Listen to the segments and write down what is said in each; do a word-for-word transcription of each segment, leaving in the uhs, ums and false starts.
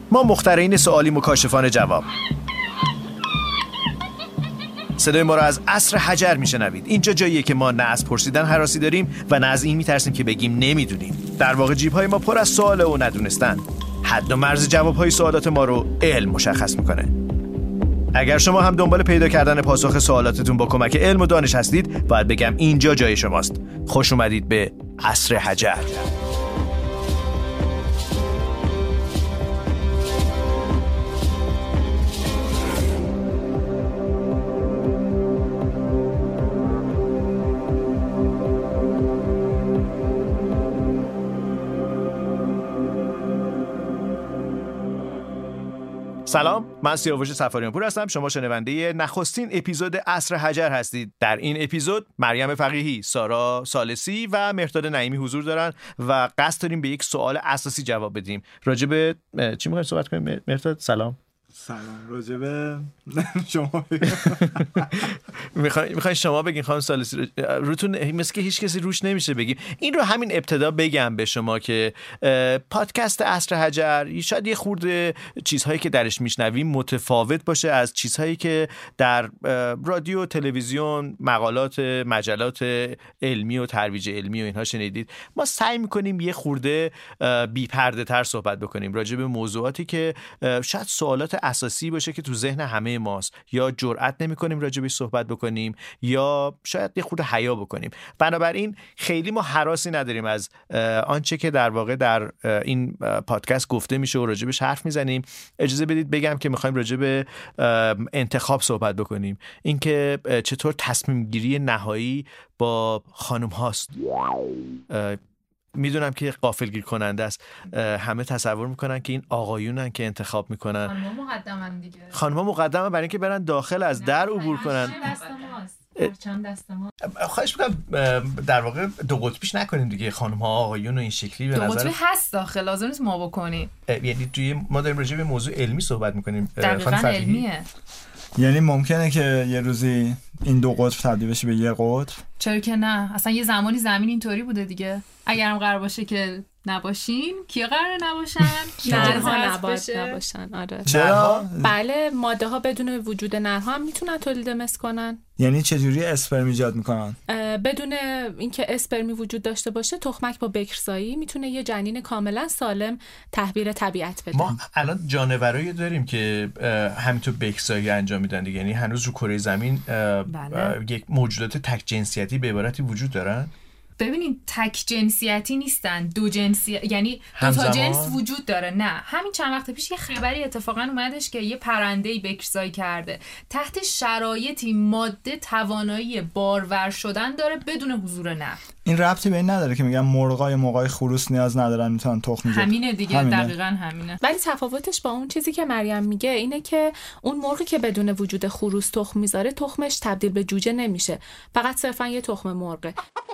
ما مخترعین سوالی مکاشفان جواب. صدای ما را از عصر حجر میشنوید. اینجا جاییه که ما نه از پرسیدن هراسی داریم و نه از این میترسیم که بگیم نمیدونیم. در واقع جیب‌های ما پر از سوال و ندونستن. حد و مرز جواب‌های سوالات ما رو علم مشخص میکنه. اگر شما هم دنبال پیدا کردن پاسخ سوالاتتون با کمک علم و دانش هستید، باید بگم اینجا جای شماست. خوش اومدید به عصر حجر. سلام، من سیاوش سفاریان پور هستم. شما شنونده نخستین اپیزود عصر حجر هستید. در این اپیزود مریم فقیهی، سارا ثالثی و مهرداد نعیمی حضور دارن و قصد داریم به یک سوال اساسی جواب بدیم. راجع به چی می‌خواید صحبت کنیم مهرداد؟ سلام. سلام. راجع به شما میخوای میخوای شما بگین خانم ثالثی؟ روتون مثل که هیچ کسی روش نمیشه بگیم. این رو همین ابتدا بگم به شما که پادکست عصر حجر شاید یه خورده چیزهایی که درش میشنویم متفاوت باشه از چیزهایی که در رادیو، تلویزیون، مقالات، مجلات علمی و ترویج علمی و اینها شنیدید. ما سعی میکنیم یه خورده بی پرده تر صحبت بکنیم راجع به موضوعاتی که شاید سوالات اساسی باشه که تو ذهن همه ماست، یا جرئت نمی‌کنیم راجع بهش صحبت بکنیم یا شاید یه خورده حیا بکنیم. بنابراین خیلی ما هراسی نداریم از آنچه که در واقع در این پادکست گفته میشه و راجع بهش حرف میزنیم. اجازه بدید بگم که می‌خوایم راجع به انتخاب صحبت بکنیم، اینکه چطور تصمیم گیری نهایی با خانم هاست. میدونم که غافلگیر کننده است. همه تصور میکنن که این آقایونن که انتخاب میکنن. خانم‌ها مقدمن دیگه. خانم‌ها مقدمن برای اینکه برن داخل از در عبور کنن. دست ماست. چند دست ما. خواهش میکنم در واقع دو قطبیش نکنیم دیگه، خانم‌ها آقایون و این شکلی. به دو نظر قطبی هست داخل، لازم نیست ما بکنیم. یعنی توی ما داریم راجع به موضوع علمی صحبت میکنیم. دقیقاً علمیه. یعنی ممکنه که یه روزی این دو قطب تبدیل بشه به یه قطب؟ چرا که نه؟ اصلا یه زمانی زمین اینطوری بوده دیگه. اگرم قرار باشه که نباشین، کی قرار نباشن؟ نرها نباید نباشن. آره. چرا؟ بله، ماده ها بدون وجود نرها هم میتونن تولید مثل کنن. یعنی چجوری اسپرم ایجاد میکنن؟ بدون اینکه اسپرمی وجود داشته باشه، تخمک با بکرسایی میتونه یه جنین کاملا سالم تحویل طبیعت بده. ما الان جانورایی داریم که همینطور بکرسایی انجام میدن دیگه. یعنی هنوز رو کره زمین بله. یک موجودات تک جنسیتی به عبارتی وجود دارن. ببینید تک جنسیتی نیستن، دو جنسیت، یعنی دو تا جنس وجود داره. نه، همین چند وقت پیش یه خبری اتفاقا اومدش که یه پرنده‌ای بکرسایی کرده، تحت شرایطی ماده توانایی بارور شدن داره بدون حضور نر. این ربطی به این نداره که میگم مرغای موقعی خروس نیاز ندارن میتونن تخم بگیرن؟ همینه دیگه، همینه. دقیقاً همینه. ولی تفاوتش با اون چیزی که مریم میگه اینه که اون مرغی که بدون وجود خروس تخم میذاره، تخمش تبدیل به جوجه نمیشه، فقط صرفا یه تخم مرغه.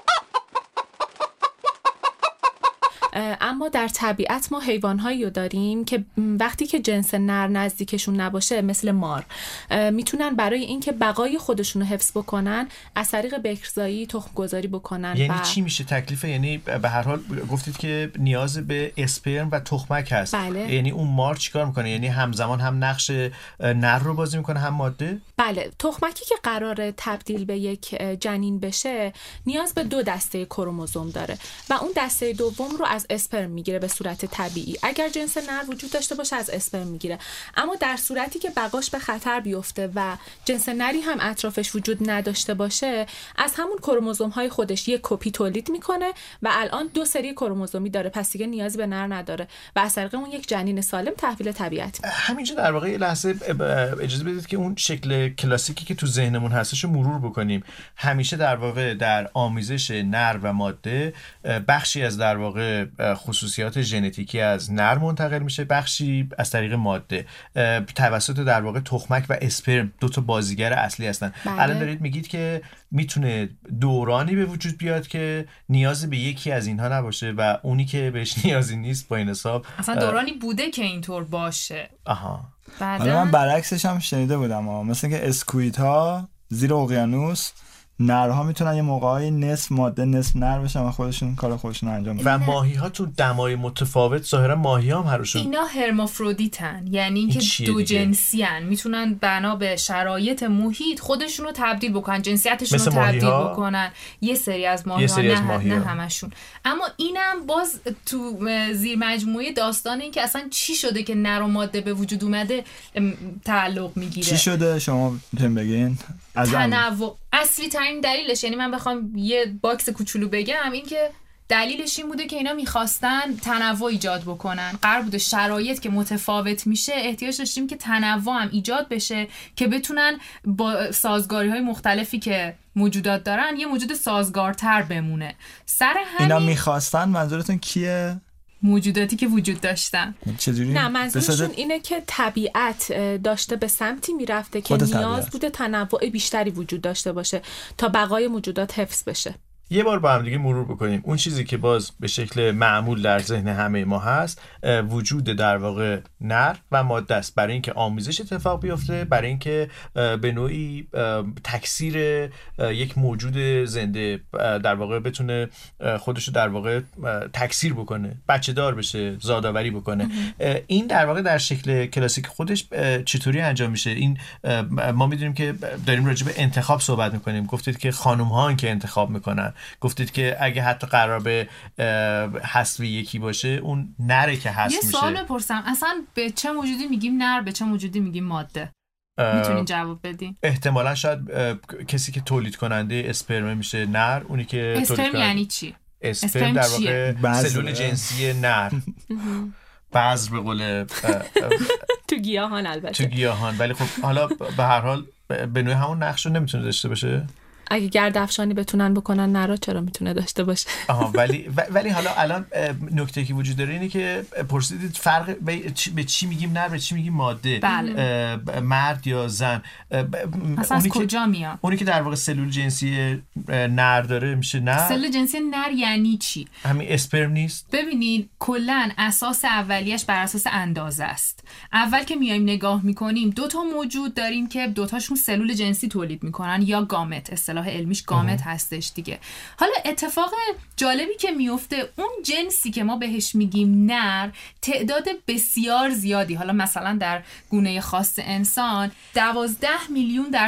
اما در طبیعت ما حیوان‌هایی رو داریم که وقتی که جنس نر نزدیکشون نباشه، مثل مار، میتونن برای اینکه بقای خودشون رو حفظ بکنن از طریق بکرزایی تخم گذاری بکنن. یعنی و... چی میشه تکلیف؟ یعنی به هر حال گفتید که نیاز به اسپرم و تخمک هست. بله. یعنی اون مار چیکار میکنه؟ یعنی همزمان هم نقش نر رو بازی میکنه هم ماده؟ بله، تخمکی که قراره تبدیل به یک جنین بشه نیاز به دو دسته کروموزوم داره و اون دسته دوم رو از اسپرم میگیره به صورت طبیعی. اگر جنس نر وجود داشته باشه از اسپرم میگیره، اما در صورتی که بقاش به خطر بیفته و جنس نری هم اطرافش وجود نداشته باشه، از همون کروموزوم های خودش یک کپی تولید میکنه و الان دو سری کروموزومی داره، پس دیگه نیازی به نر نداره و از طریق اون یک جنین سالم تحویل طبیعت میشه. همینجا در واقع یه لحظه اجازه بدید که اون شکل کلاسیکی که تو ذهنمون هستش رو مرور بکنیم. همیشه در واقع در آمیزش نر و ماده بخشی از در واقع خصوصیات ژنتیکی از نر منتقل میشه، بخشی از طریق ماده توسط در واقع تخمک و اسپرم، دو تا بازیگر اصلی هستن. بله. الان دارید میگید که میتونه دورانی به وجود بیاد که نیاز به یکی از اینها نباشه و اونی که بهش نیازی نیست با این حساب اصلا دورانی بوده که اینطور باشه. آها. حالا من برعکسش هم شنیده بودم، مثلا که اسکویت ها زیر اقیانوس نرها میتونن یه موقعی نصف ماده نصف نر بشن و خودشون کار خودشون انجام بدن. و ماهی ها تو دمای متفاوت ظاهرا ماهی ها هم هرشون اینا هرمافرودیتن، یعنی اینکه دو جنسیان، میتونن بنا به شرایط محیط خودشون رو تبدیل بکنن، جنسیتشون رو تبدیل بکنن. یه سری از ماهی ها، نه, ماهی ها. نه همشون. اما اینم باز تو زیر مجموعه داستان این که اصلا چی شده که نر و ماده به وجود اومده تعلق میگیره. چی شده شما میتونین بگین؟ تنوع اصلی ترین دلیلش، یعنی من بخوام یه باکس کوچولو بگم، این که دلیلش این بوده که اینا میخواستن تنوع ایجاد بکنن. قرار بوده شرایط که متفاوت میشه، احتیاج داشتیم که تنوع هم ایجاد بشه که بتونن با سازگاری های مختلفی که موجودات دارن یه موجود سازگارتر بمونه. سر همین اینا میخواستن، منظورتون کیه؟ موجوداتی که وجود داشتن. چجوری؟ نه منظورشون اینه که طبیعت داشته به سمتی میرفته که نیاز طبیعت. بوده تنوع بیشتری وجود داشته باشه تا بقای موجودات حفظ بشه. یه بار با هم دیگه مرور بکنیم اون چیزی که باز به شکل معمول در ذهن همه ما هست، وجود در واقع نر و ماده است، برای اینکه آمیزش اتفاق بیفته، برای اینکه به نوعی تکثیر یک موجود زنده در واقع بتونه خودشو در واقع تکثیر بکنه، بچه دار بشه، زادآوری بکنه. این در واقع در شکل کلاسیک خودش چطوری انجام میشه؟ این ما میدونیم که داریم راجع به انتخاب صحبت میکنیم. گفتید که خانم ها که انتخاب میکنن، گفتید که اگه حتی قرار به حذف یکی باشه اون نره که حذف میشه. یه سوال بپرسم، اصلا به چه موجودی میگیم نر، به چه موجودی میگیم ماده؟ میتونین جواب بدین؟ احتمالا شاید کسی که تولید کننده اسپرم میشه نر، اونی که اسپرم یعنی چی؟ اسپرم در واقع سلول جنسی نر. بذر به قول تو گیاهان، البته تو گیاهان، ولی خب حالا به هر حال به نوع همون نقش رو نمیتونه داشته باشه. اگه گردافشانی بتونن بکنن نرا چرا میتونه داشته باشه؟ آها ولی ولی حالا الان نکته که وجود داره اینه که پرسیدید فرق به چی میگیم نر، به چی میگیم ماده، بله. مرد یا زن. اصلا از کجا میاد؟ اونی که در واقع سلول جنسی نر داره میشه نر. سلول جنسی نر یعنی چی؟ همین اسپرم نیست؟ ببینید کلا اساس اولیش بر اساس اندازه است. اول که میایم نگاه میکنیم دو تا موجود داریم که دو تاشون سلول جنسی تولید میکنن یا گامت، اصطلاح علمیش گامت هستش دیگه. حالا اتفاق جالبی که میفته، اون جنسی که ما بهش میگیم نر تعداد بسیار زیادی، حالا مثلا در گونه خاص انسان دوازده میلیون در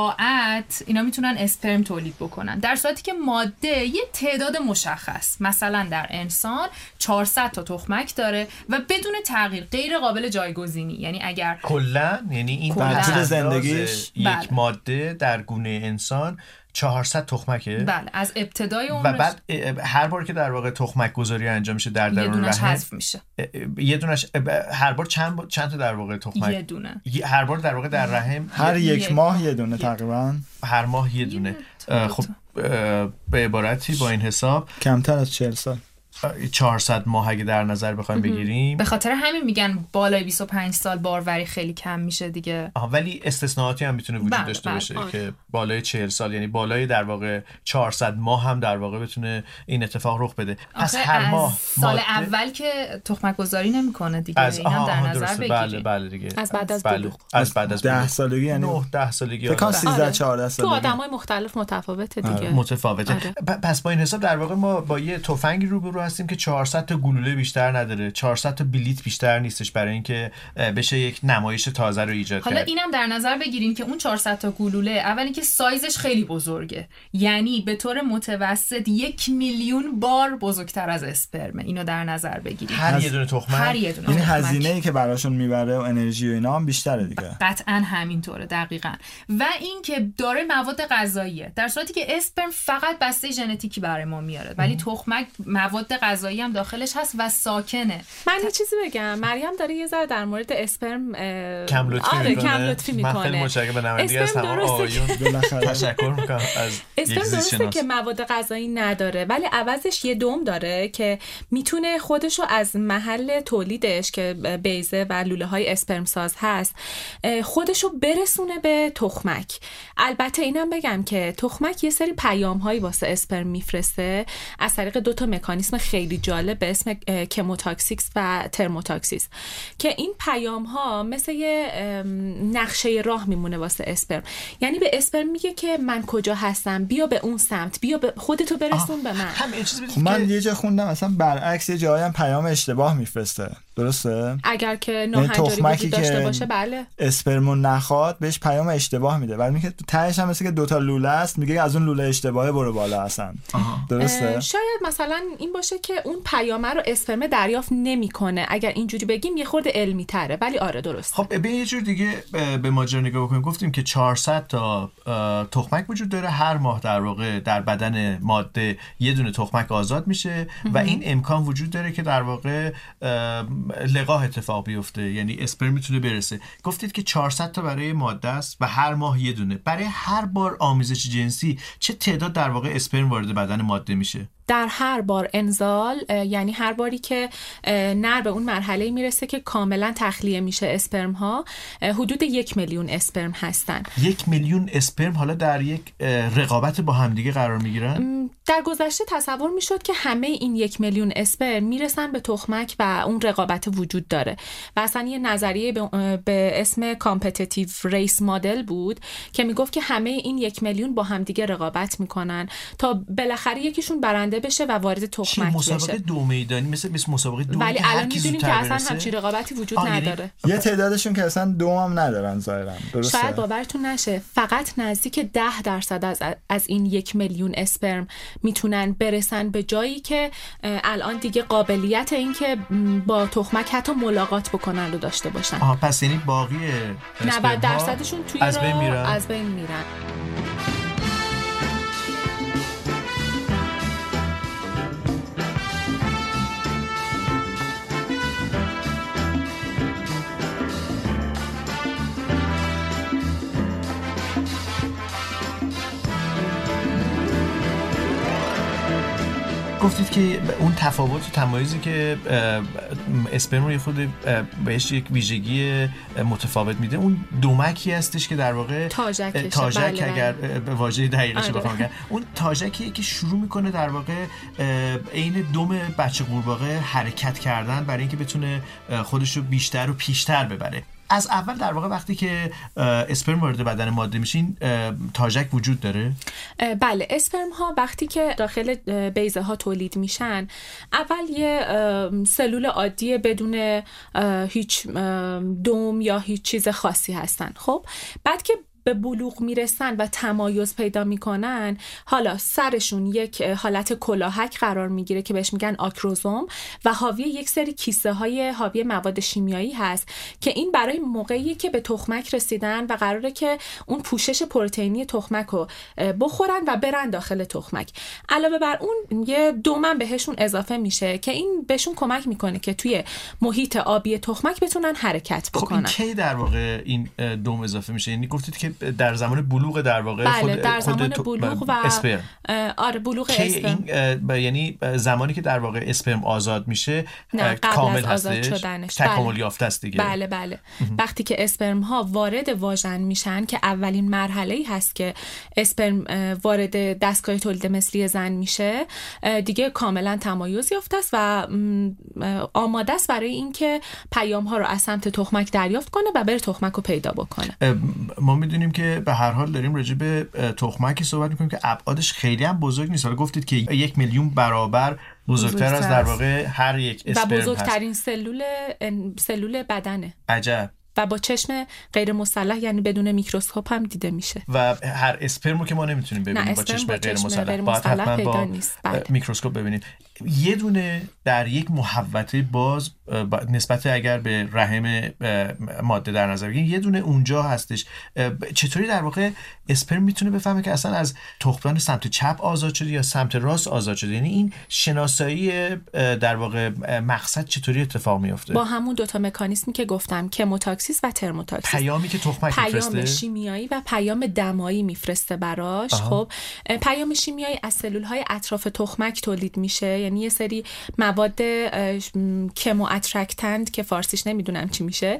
ساعت اینا میتونن اسپرم تولید بکنن، در صورتی که ماده یه تعداد مشخص، مثلا در انسان چهارصد تا تخمک داره و بدون تغییر، غیر قابل جایگزینی. یعنی اگر کلا یعنی این طول زندگیش یک بله. ماده در گونه انسان چهارصد تخمکه. بله، از ابتدای عمرش. و بعد هر بار که در واقع تخمک گذاری انجام میشه در درون رحم، یه دونش حذف میشه. یه دونش هر بار چند چند تا در واقع تخمک؟ یه دونه. هر بار در واقع در رحم هر یک ماه یه دونه تقریبا. هر ماه یه دونه. خب به عبارتی با این حساب کمتر از چهل سال، چهارصد ماه اگه در نظر بخوایم بگیریم. به خاطر همین میگن بالای بیست و پنج سال باروری خیلی کم میشه دیگه. آها، ولی استثناءاتی هم میتونه وجود بله، داشته بله، باشه آه. که بالای چهل سال، یعنی بالای در واقع چهارصد ماه هم در واقع بتونه این اتفاق رخ بده. پس هر ماه سال اول که تخمک گذاری نمیکنه دیگه، از این هم در نظر درسته. بگیریم. بله بله دیگه. از بعد از بله. بلوغ. از بعد از ده سالگی، یعنی نه ده سالگی. فکر کنم سیزده چهارده سالگی. تو آدمای مختلف متفاوته دیگه. آره. متفاوته. آره. پس با این حساب در واقع ما با یه تفنگی روبرو هستیم که چهارصد تا گلوله بیشتر نداره، چهارصد تا بلیت بیشتر نیستش برای اینکه بشه یک نمایش تازه رو ایجاد کرد. حالا اینم در نظر بگیریم که اون چهارصد تا گلوله اولی که سایزش خیلی بزرگه، یعنی به طور متوسط یک میلیون بار بزرگتر از اسپرم. اینو در نظر بگیریم. هر یه دونه تخمک. هر یه دونه. این هزینه‌ای که براشون میبره و انرژی و اینا هم بیشتره دیگه. قطعاً همینطوره، دقیقاً. و این که داره مواد غذاییه، در صورتی که اسپرم فقط بسته ژنتیکی برای ما میاره، ولی تخمک مواد غذایی هم داخلش هست و ساکنه. من یه چیزی بگم، مریم داره یه ذره در مورد اسپرم کم لطفی آره میکنه. کم لطفی میکنه. من خیلی متشکرم به نمایندگی از تمام آقایون تشکر میکنم از اسپرم درسته که مواد غذایی نداره، ولی عوضش یه دم داره که میتونه خودشو از محل تولیدش که بیضه و لوله های اسپرم ساز هست خودشو برسونه به تخمک. البته اینم بگم که تخمک یه سری پیام هایی واسه اسپرم میفرسته از طریق دو تا مکانیزم خیلی جالب به اسم کموتاکسیکس و ترموتاکسیس که این پیام ها مثل یه نقشه راه میمونه واسه اسپرم. یعنی به اسپرم میگه که من کجا هستم، بیا به اون سمت، بیا به خودتو برسون به من. خب من یه جا خوندم مثلا برعکس یه جایی هم پیام اشتباه میفرسته، درسته؟ اگر که ناهنجاری وجود داشته باشه بله اسپرمو نخواد بهش پیام اشتباه میده، ولی میگه تهش هم مثل که دوتا لوله است، میگه از اون لوله اشتباهه برو بالا اصلا. درسته؟ شاید مثلا این باشه که اون پیام رو اسپرم دریافت نمیکنه، اگر اینجوری بگیم یه خورده علمی تره، ولی آره درسته. خب به یه جور دیگه به ماجرا نگاه بکنیم. گفتیم که چهارصد تا تخمک وجود داره، هر ماه در واقع در بدن ماده یه دونه تخمک آزاد میشه و این امکان وجود داره که در واقع لقاح اتفاق بیفته، یعنی اسپرم میتونه برسه. گفتید که چهارصد تا برای ماده است و هر ماه یه دونه. برای هر بار آمیزش جنسی چه تعداد در واقع اسپرم وارد بدن ماده میشه؟ در هر بار انزال، یعنی هر باری که نر به اون مرحله میرسه که کاملا تخلیه میشه اسپرم ها، حدود یک میلیون اسپرم هستن. یک میلیون اسپرم حالا در یک رقابت با همدیگه قرار میگیرن؟ در گذشته تصور میشد که همه این یک میلیون اسپرم میرسن به تخمک و اون رقابت وجود داره و اصلا یه نظریه به اسم کامپتیتیو ریس مدل بود که میگفت که همه این یک میلیون با همدیگه رقابت میکنن تا بالاخره یکیشون برنده بشه و وارد تخمک بشه. مسابقه دو میدانی مثل مثل مسابقه دو، ولی الان میدونیم که اصلا همچین رقابتی وجود نداره. یه تعدادشون که اصلا دو هم ندارن ظاهرا. درسته؟ شاید باورتون نشه فقط نزدیک ده درصد از از این یک میلیون اسپرم میتونن برسن به جایی که الان دیگه قابلیت این که با تخمک حتی ملاقات بکنن رو داشته باشن. آها، پس یعنی باقی نود درصدشون توی از بین میرن. از بین میرن. گفتید که اون تفاوت و تمایزی که اسپرم رو یه خود بهش یک ویژگی متفاوت میده، اون دومکی هستش که در واقع تاژکشه. تاژک بله اگر به واژه دقیقش آره. بخوام بگم، اون تاژکیه که شروع میکنه در واقع عین دم بچه قورباغه حرکت کردن برای اینکه بتونه خودش رو بیشتر و پیشتر ببره. از اول در واقع وقتی که اسپرم وارد بدن ماده میشین تاژک وجود داره؟ بله، اسپرم ها وقتی که داخل بیضه ها تولید میشن اول یه سلول عادی بدون هیچ دم یا هیچ چیز خاصی هستن. خب بعد که به بلوغ میرسن و تمایز پیدا میکنن، حالا سرشون یک حالت کلاهک قرار میگیره که بهش میگن آکروزوم و حاوی یک سری کیسه های حاوی مواد شیمیایی هست که این برای موقعی که به تخمک رسیدن و قراره که اون پوشش پروتئینی تخمک رو بخورن و برن داخل تخمک. علاوه بر اون یه دومن بهشون اضافه میشه که این بهشون کمک میکنه که توی محیط آبی تخمک بتونن حرکت بکنن. خب این کی در واقع این دوم اضافه میشه؟ یعنی گفتید که در زمان بلوغ در واقع بله، خود در زمان خود بلوغ و اسپرم. آره بلوغ اسپرم. این یعنی زمانی که در واقع اسپرم آزاد میشه کامل هستش، تکامل یافته است دیگه. بله بله. وقتی که اسپرم ها وارد واژن میشن که اولین مرحله‌ای هست که اسپرم وارد دستگاه تولید مثلی زن میشه، دیگه کاملا تمایز یافته است و آماده است برای اینکه پیام ها رو از سمت تخمک دریافت کنه و بره تخمک رو پیدا بکنه. ما میدونیم که به هر حال داریم راجع به تخمکی صحبت میکنیم که ابعادش خیلی هم بزرگ نیست. حالا گفتید که یک میلیون برابر بزرگتر از در واقع هر یک اسپرم و بزرگترین هست. سلول سلول بدنه. عجب. و با چشم غیر مسلح یعنی بدون میکروسکوپ هم دیده میشه. و هر اسپرمو که ما نمیتونیم ببینیم با چشم, با چشم غیر مسلح، باید حتما با میکروسکوپ ببینیم. یه دونه در یک محوطه باز نسبت اگر به رحم ماده در نظر بگیریم، یه دونه اونجا هستش. چطوری در واقع اسپرم میتونه بفهمه که اصلا از تخمدان سمت چپ آزاد شده یا سمت راست آزاد شده؟ یعنی این شناسایی در واقع مقصد چطوری اتفاق میفته؟ با همون دوتا مکانیزمی که گفتم، کموتاکسیس و ترموتاکسیس. پیامی که تخمک میفرسته، پیام شیمیایی و پیام دمایی میفرسته براش. آها. خب پیام شیمیایی از سلول‌های اطراف تخمک تولید میشه، یعنی یه سری مواد کمو اترکتند که فارسیش نمیدونم چی میشه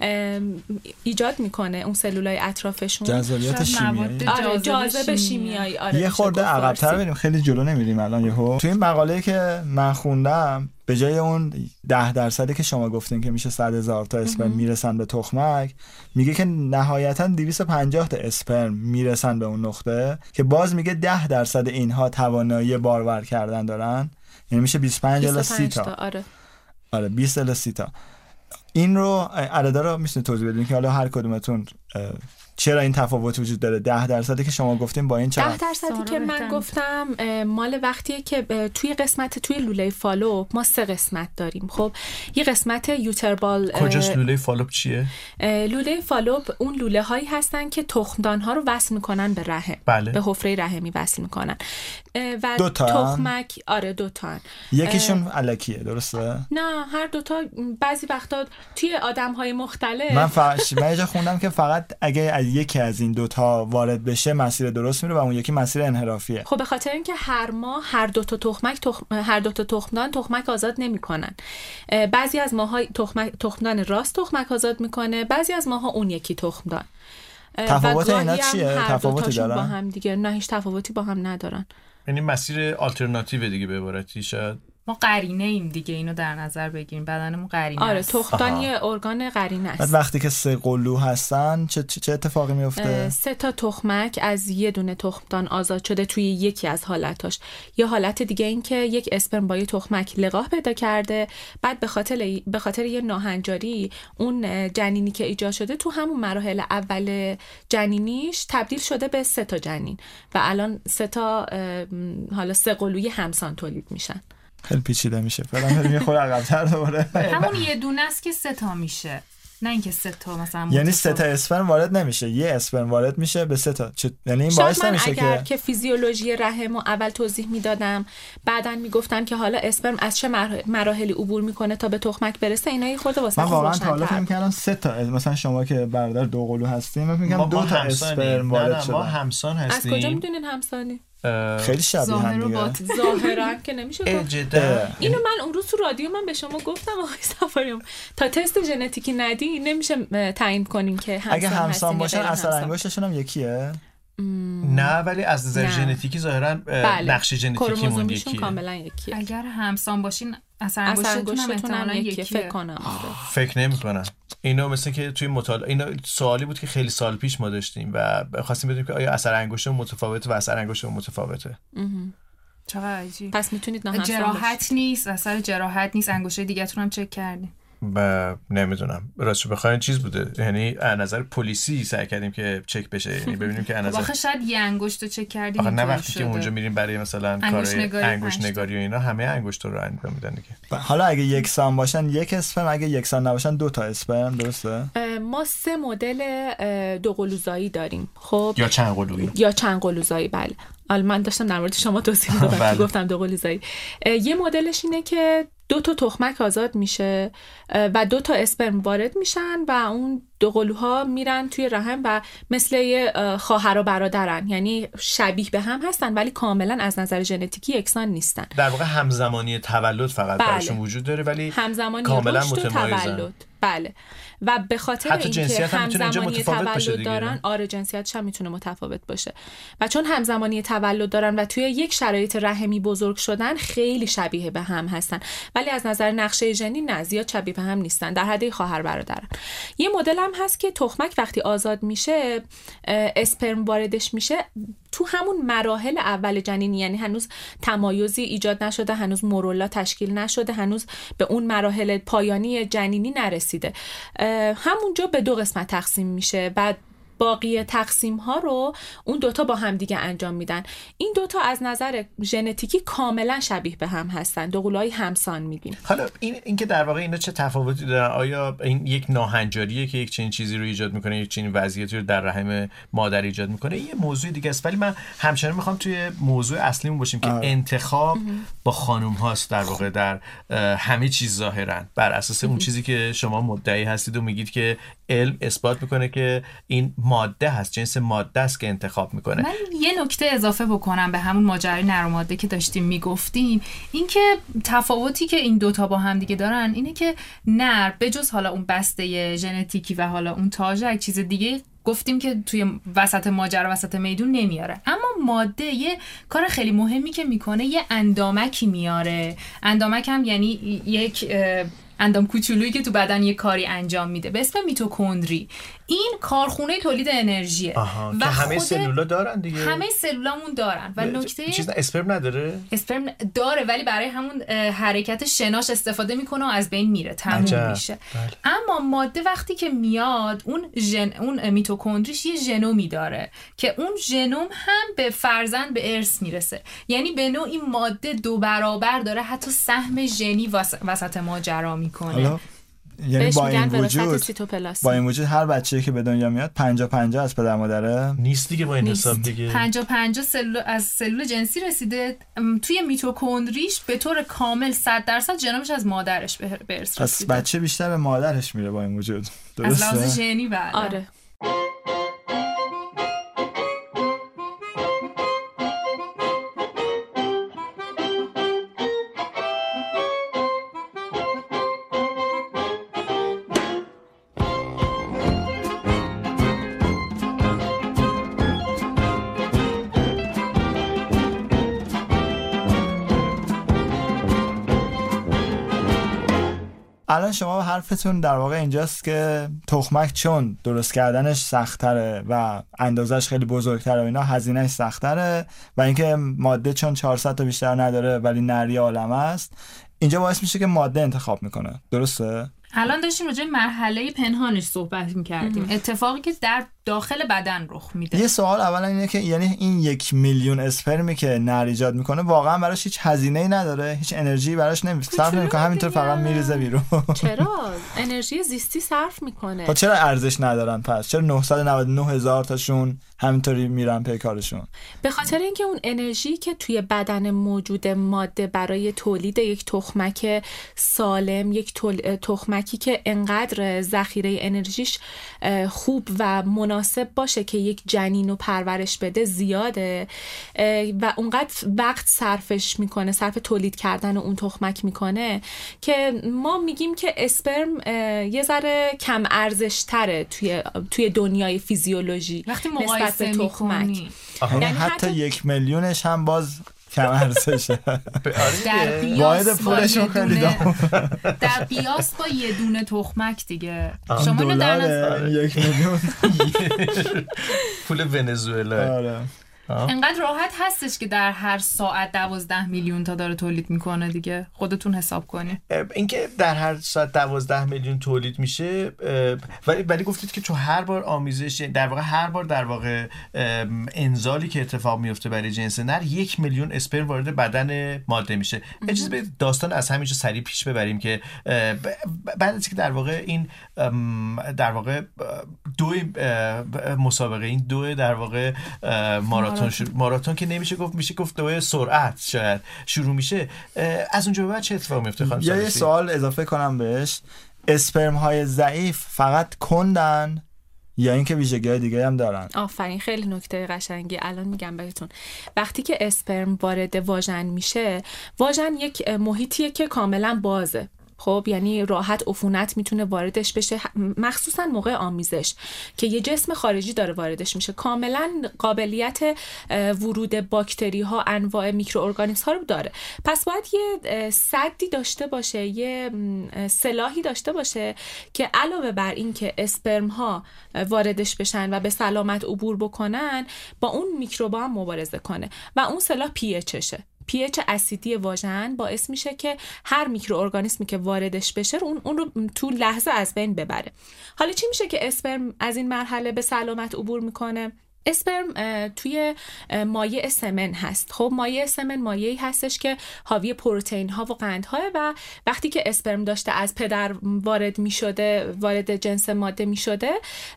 ایجاد میکنه اون سلولای اطرافشون، جاذبیت شیمیایی. آره جاذبه شیمیایی. آره یه خورده عقب‌تر بریم، خیلی جلو نمیریم الان. یهو تو این مقاله که من خوندم به جای اون ده درصدی که شما گفتین که میشه صد هزار تا اسپرم میرسن به تخمک، میگه که نهایتا دویست و پنجاه تا اسپرم میرسن به اون نقطه که باز میگه ده درصد اینها توانایی بارور کردن دارن، یعنی میشه بیست و پنج الی سی تا. آره آره بیست الی سی تا. این رو عددا رو میتونید توضیح بدین که حالا هر کدومتون چرا این تفاوت وجود داره؟ ده درصدی که شما گفتیم با این چقدر؟ ده درصدی که من گفتم مال وقتیه که توی قسمت توی لوله فالوپ ما سه قسمت داریم. خب یه قسمت یوتربال. کجاست لوله فالوپ چیه؟ لوله فالوپ اون لوله هایی هستن که تخمدان ها رو وصل میکنن به رحم. بله. به حفره رحمی وصل میکنن و دو تا تخمک. آره دو تا. یکیشون الکیه درسته؟ نه هر دو تا بعضی وقتا توی آدم های مختلف. من فقط من یه جا خوندم که فقط اگه یکی از این دوتا وارد بشه مسیر درست میره و اون یکی مسیر انحرافیه. خب به خاطر اینکه هر ماه هر دو تا تخمک تخم... هر دو تا تخمدان تخمک آزاد نمیکنن. بعضی از ماها تخمک تخمدان راست تخمک آزاد میکنه، بعضی از ماها اون یکی تخمدان. تفاوت اینا چیه؟ تفاوتی دارن؟ با هم دیگه نه هیچ تفاوتی با هم ندارن. یعنی مسیر آلترناتیو دیگه به عبارتی شاید ما قرینه ایم دیگه، اینو در نظر بگیریم، بدنمون قرینه آره است. تخمدان یه ارگان قرینه است. بعد وقتی که سه قلو هستن چه چه اتفاقی میفته؟ سه تا تخمک از یه دونه تخمدان آزاد شده توی یکی از حالتاش. یه حالت دیگه این که یک اسپرم با یه تخمک لقاح پیدا کرده، بعد به خاطر به خاطر یه ناهنجاری اون جنینی که ایجاد شده تو همون مراحل اول جنینیش تبدیل شده به سه تا جنین و الان سه تا حالا سه قلوی همسان تولید میشن. خیلی پیچیده میشه. فعلا بریم یه خورده عقب‌تر دوباره. همون یه دونه است که سه تا میشه، نه اینکه سه تا مثلا یعنی سه تا اسپرم وارد نمیشه، یه اسپرم وارد میشه به سه تا. چه... یعنی این باعث نمیشه که اگر که فیزیولوژی رحم رو اول توضیح میدادم بعدن میگفتن که حالا اسپرم از چه مراحلی عبور میکنه تا به تخمک برسه، اینا یه خورده واسه من واقعا تا حالا فکر می‌کردم سه تا، مثلا شما که برادر دو قلو هستین من میگم دو تا اسپرم وارد شده. ما همسان هستیم. از کجا میدونین همسانی؟ خیلی شبیه هم دیگه. ظاهرا که نمیشه گفت. اینو من اون روز تو رادیو من به شما گفتم آقای سفاریان تا تست ژنتیکی ندی نمیشه تعیین کنین که همسان اگه همسان باشن اثر انگشتشون هم یکیه. نه ولی از نظر ژنتیکی ظاهرا نقش ژنتیکیمون یکیه. کاملا یکیه. اگر همسان باشین اثر انگشتتون هم یکیه فکر کنم. فکر نمی‌کنم. اینو مثل که توی مطالعه اینو سوالی بود که خیلی سال پیش ما داشتیم و خواستیم بدونیم که آیا اثر انگشت متفاوته و اثر انگشت متفاوته. چقدر عجیب. پس میتونید نه جراحت نیست، اثر جراحت نیست، انگشت دیگه‌تون هم چک کردیم. و نمیدونم راستش بخواین چیز بوده، یعنی از نظر پلیسی سعی کردیم که چک بشه، یعنی ببینیم که از نظر واقعا شاید یه انگشت رو چک کردیم. آخه نه وقتی که اونجا میریم برای مثلا کار انگشت نگاری و اینا همه انگشت رو انجام میدن دیگه. حالا اگه یکسان باشن یک اسپرم، اگه یکسان نباشن دو تا اسپرم، درسته؟ ما سه مدل دو قلوزایی داریم. خب یا چند قلویی یا چند قلوزایی. بله الان من داشتم در مورد شما توضیح میدادم که گفتم دو قلوزایی. یه مدلش اینه که دو تا تخمک آزاد میشه و دو تا اسپرم وارد میشن و اون دو قلوها میرن توی رحم و مثل خواهر و برادرن، یعنی شبیه به هم هستن ولی کاملا از نظر ژنتیکی یکسان نیستن. در واقع همزمانی تولد فقط بله. براشون وجود داره ولی همزمانی کاملا متمایزن. بله و به خاطر اینکه همزمانی تولد دارن، آره جنسیتش هم میتونه متفاوت باشه و چون همزمانی تولد دارن و توی یک شرایط رحمی بزرگ شدن خیلی شبیه به هم هستن ولی از نظر نقشه ژنی نه زیاد شبیه به هم نیستن، در حد خواهر برادرن. یه مدل هم هست که تخمک وقتی آزاد میشه اسپرم واردش میشه تو همون مراحل اول جنینی، یعنی هنوز تمایزی ایجاد نشده، هنوز مورولا تشکیل نشده، هنوز به اون مراحل پایانی جنینی نرسیده، همونجا به دو قسمت تقسیم میشه و باقی تقسیم ها رو اون دوتا با هم دیگه انجام میدن. این دوتا از نظر ژنتیکی کاملا شبیه به هم هستن، دو قلوهای همسان میگیم. حالا این این که در واقع اینا چه تفاوتی دارن؟ آیا این یک ناهنجاریه که یک چنین چیزی رو ایجاد میکنه، یک چنین وضعیتی رو در رحم مادر ایجاد میکنه؟ یه موضوع دیگه است ولی من همچنان میخوام توی موضوع اصلیمون باشیم که آه. انتخاب با خانم هاست در واقع در همه چیز ظاهرا بر اساس اون چیزی که شما مدعی هستید و میگید که علم اثبات میکنه که این ماده هست، جنس ماده است که انتخاب میکنه. من یه نکته اضافه بکنم به همون ماجرای نر و ماده که داشتیم میگفتیم، این که تفاوتی که این دوتا با هم دیگه دارن اینه که نر به جز حالا اون بسته ژنتیکی و حالا اون تاژک چیز دیگه گفتیم که توی وسط ماجرا وسط میدون نمیاره، اما ماده یه کار خیلی مهمی که میکنه یه اندامکی میاره. اندامک هم یعنی یک اندام کوچولویی که تو بدن یه کاری انجام میده به اسم میتوکندری. این کارخونه تولید انرژیه و که همه سلولا دارن دیگه، همه سلولامون دارن و نکته چیز اسپرم نداره، اسپرم داره ولی برای همون حرکت شناش استفاده میکنه و از بین میره، تموم میشه. بله. اما ماده وقتی که میاد اون ژن اون میتوکندریش یه ژنومی داره که اون ژنوم هم به فرزند به ارث میرسه، یعنی به نوعی ماده دو برابر داره حتی سهم ژنی وس... وسط ماجرا میکنه. یعنی با این وجود با این وجود هر بچه‌ای که به دنیا میاد پنجاه پنجاه از پدر مادره نیست دیگه، با این حساب دیگه پنجاه پنجاه سلول از سلول جنسی رسیده توی میتوکندریش به طور کامل صد درصد ژنومش از مادرش به ارث رسیده. پس بچه بیشتر به مادرش میره با این وجود، درسته؟ از لحاظ ژنی بله. آره. الان شما حرفتون در واقع اینجاست که تخمک چون درست کردنش سخت‌تره و اندازش خیلی بزرگتره و اینا هزینه‌اش سخت‌تره و اینکه ماده چون چهارصد تا بیشتر نداره ولی نری عالمه است، اینجا باعث میشه که ماده انتخاب میکنه. درسته؟ الان داشتیم راجع به مرحله پنهانش صحبت می‌کردیم، اتفاقی که در داخل بدن رخ میده. یه سوال اولا اینه که یعنی این یک میلیون اسپرمی که نر ایجاد میکنه واقعا براش هیچ هزینه‌ای نداره، هیچ انرژی براش نمیصرف نمیکنه، همینطور فقط میریزه بیرون؟ چرا؟ انرژی زیستی صرف میکنه. خب چرا ارزش ندارن پس؟ چرا نهصد و نود و نه هزار تاشون همینطوری میرن پی کارشون؟ به خاطر اینکه اون انرژی که توی بدن موجود ماده برای تولید یک تخمک سالم، یک تخمکی که انقدر ذخیره انرژیش خوب و مناسب باشه که یک جنین رو پرورش بده زیاده و اونقدر وقت صرفش میکنه، صرف تولید کردن اون تخمک میکنه که ما میگیم که اسپرم یه ذره کم ارزش تره توی توی دنیای فیزیولوژی وقتی مقایسه به تخمک. یعنی حتی یک میلیونش هم باز کم ارزشه. در واحد پولشون خیلی دام. در قیاس با یه دونه تخمک دیگه شما اینو در نظر یک میلیون پول ونزوئلا. آره. انقدر راحت هستش که در هر ساعت دوازده میلیون تا داره تولید میکنه دیگه، خودتون حساب کنید. اینکه در هر ساعت دوازده میلیون تولید میشه، ولی ولی گفتید که چون هر بار آمیزش، در واقع هر بار در واقع انزالی که اتفاق میفته برای جنس نر، یک میلیون اسپرم وارد بدن ماده میشه. اجازه بدید داستان از همینجا سریع پیش ببریم که بعد از که در واقع این در واقع دو مسابقه، این دو در واقع ماراتون ماراتون که نمیشه گفت، میشه گفت دوی سرعت شاید شروع میشه، از اونجا به بعد چه اتفاقی میفته خانم سالسی؟ یه سوال اضافه کنم بهش، اسپرم های ضعیف فقط کندن یا اینکه ویژگی‌های دیگه هم دارن؟ آفرین، خیلی نکته قشنگی. الان میگم بهتون، وقتی که اسپرم وارد واژن میشه، واژن یک محیطیه که کاملا بازه، خب یعنی راحت عفونت میتونه واردش بشه، مخصوصا موقع آمیزش که یه جسم خارجی داره واردش میشه، کاملا قابلیت ورود باکتری ها، انواع میکروارگانیسم ها رو داره. پس باید یه سدی داشته باشه، یه سلاحی داشته باشه که علاوه بر این که اسپرم ها واردش بشن و به سلامت عبور بکنن، با اون میکروبا هم مبارزه کنه و اون سلاح پی اچشه. پی اچ اسیدی واژن باعث میشه که هر میکروارگانیسمی که واردش بشه اون اون رو تو لحظه از بین ببره. حالا چی میشه که اسپرم از این مرحله به سلامت عبور میکنه؟ اسپرم توی مایع سمن هست. خب مایع سمن مایعی هستش که حاوی پروتئین ها و قندها و وقتی که اسپرم داشته از پدر وارد می شده، وارد جنس ماده می شده،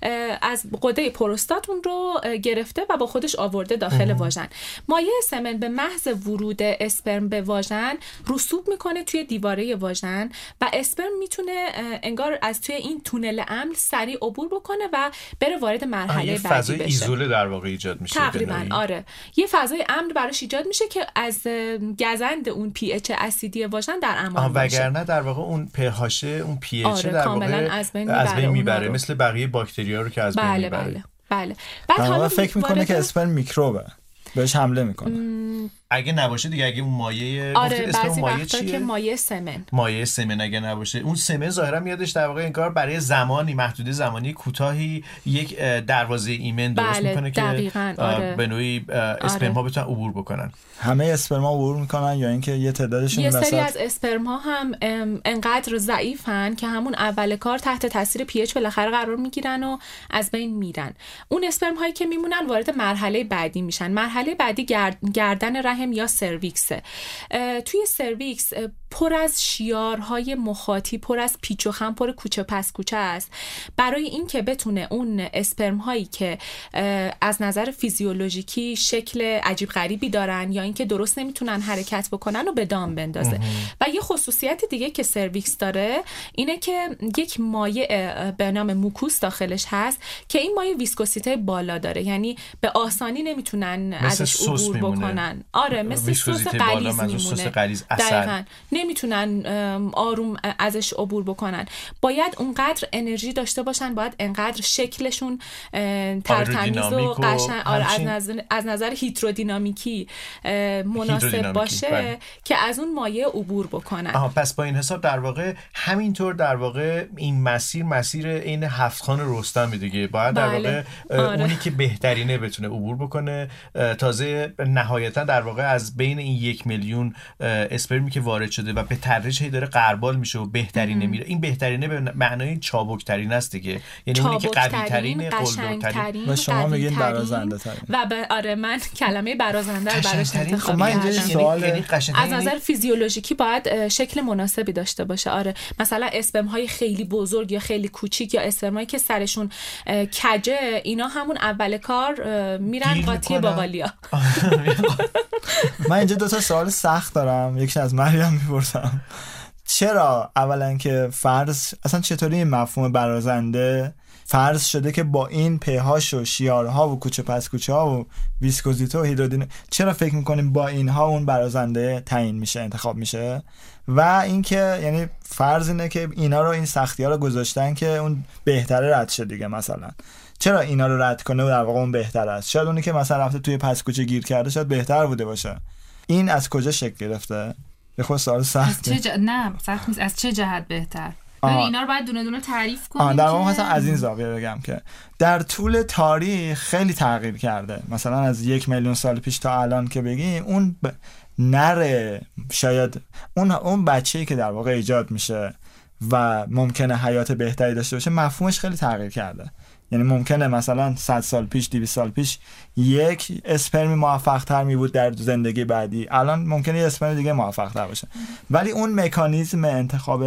از غده پروستات اون رو گرفته و با خودش آورده داخل واژن. مایع سمن به محض ورود اسپرم به واژن رسوب میکنه توی دیواره واژن و اسپرم میتونه انگار از توی این تونل امن سریع عبور بکنه و بره وارد مرحله بعدی بشه. ایزوله در واقع ایجاد میشه تقریبا. آره یه فضای امن براش ایجاد میشه که از گزند اون پی اچ اسیدی واژن در امان باشه. وگرنه در واقع اون pH اون pH آره، در واقع از بین از بین میبره میبره، مثل بقیه باکتریا رو که از بین بله میبره. بله بله. بعد حالا فکر میکنه که اسپرم میکروبه، بهش حمله میکنه. م... اگه نباشه دیگه، اگه اون مایع آره بعضی وقتا که مایع سمن مایع سمن اگه نباشه، اون سمن ظاهرا میادش در واقع انگار برای زمانی محدوده زمانی کوتاهی یک دروازه ایمن درست بله میکنه که آره. به نوعی اسپرم ها بتونن عبور بکنن. همه اسپرم ها عبور میکنن یا اینکه یه تعدادشون یه وسط؟ سری از اسپرم ها هم انقدر ضعیفن که همون اول کار تحت تاثیر پی اچ بالاخره قرار میگیرن و از بین میرن. اون اسپرم هایی که میمونن وارد مرحله بعدی میشن. مرحله بعدی گرد... گردن رحم یا سرویکسه. توی سرویکس پر از شیارهای مخاطی، پر از پیچ و خم، پر کوچه پس کوچه است. برای این که بتونه اون اسپرم هایی که از نظر فیزیولوژیکی شکل عجیب غریبی دارن یا اینکه درست نمیتونن حرکت بکنن رو به دام بندازه. و یه خصوصیت دیگه که سرویکس داره اینه که یک مایع به نام موکوس داخلش هست که این مایع ویسکوسیته بالا داره، یعنی به آسانی نمیتونن ازش عبور بکنن. آره مثل سس غلیظ میمونه. دقیقاً نمیتونن آروم ازش عبور بکنن. باید اونقدر انرژی داشته باشن، باید انقدر شکلشون ترتمیز و قشنگ آره از نظر از نظر هیدرودینامیکی مناسب باشه بله. که از اون مایع عبور بکنن. آها، پس با این حساب در واقع همینطور در واقع این مسیر مسیر این هفت خان رستمی دیگه، باید در بله. واقع آره. اونی که بهترینه بتونه عبور بکنه. تازه نهایتا در واقع از بین این یک میلیون اسپرمی که وارد شده و به تدریج هی داره غربال میشه و بهترینه میره. این بهترینه به معنای چابکترین است دیگه، یعنی اونی که قوی ترین، قلدرترین و شما میگین برازنده ترین. و به آره من کلمه برازنده رو براش انتخاب کردم. یعنی از نظر فیزیولوژیکی باید شکل مناسبی داشته باشه. آره مثلا اسپرم های خیلی بزرگ یا خیلی کوچیک یا اسپرم هایی که سرشون کجه، اینا همون اول کار میرن قاطی باقالیا. من اینجا دو تا سوال سخت دارم، یکیش از مریم میپرسم. چرا اولا که فرض اصلا چطوری این مفهوم برازنده فرض شده که با این پهاش و شیارها و کوچه پس کوچه ها و ویسکوزیته و هیدرودین، چرا فکر میکنیم با اینها اون برازنده تعیین میشه، انتخاب میشه؟ و اینکه یعنی فرض اینه که اینا رو این سختی ها رو گذاشتن که اون بهتره رد شه دیگه، مثلا چرا اینا رو رد کنه و در واقع اون بهتر است؟ شاید اونی که مثلا رفته توی پس کوچه گیر کرده شاید بهتر بوده باشه. این از کجا شکل گرفته؟ به خود سوال سخته. از چه ج... نه سخت نیست. از چه جهت بهتر؟ ببین اینا رو باید دونه دونه تعریف کنیم. در واقع مثلا از این زاویه بگم که در طول تاریخ خیلی تغییر کرده. مثلا از یک میلیون سال پیش تا الان که بگیم، اون ب... نره شاید اون اون بچه‌ای که در واقع ایجاد میشه و ممکنه حیات بهتری داشته باشه، مفهومش خیلی تغییر کرده. یعنی ممکنه مثلا صد سال پیش، دویست سال پیش یک اسپرمی موفق تر می بود در زندگی بعدی، الان ممکنه یه اسپرم دیگه موفق تر باشه، ولی اون مکانیزم انتخاب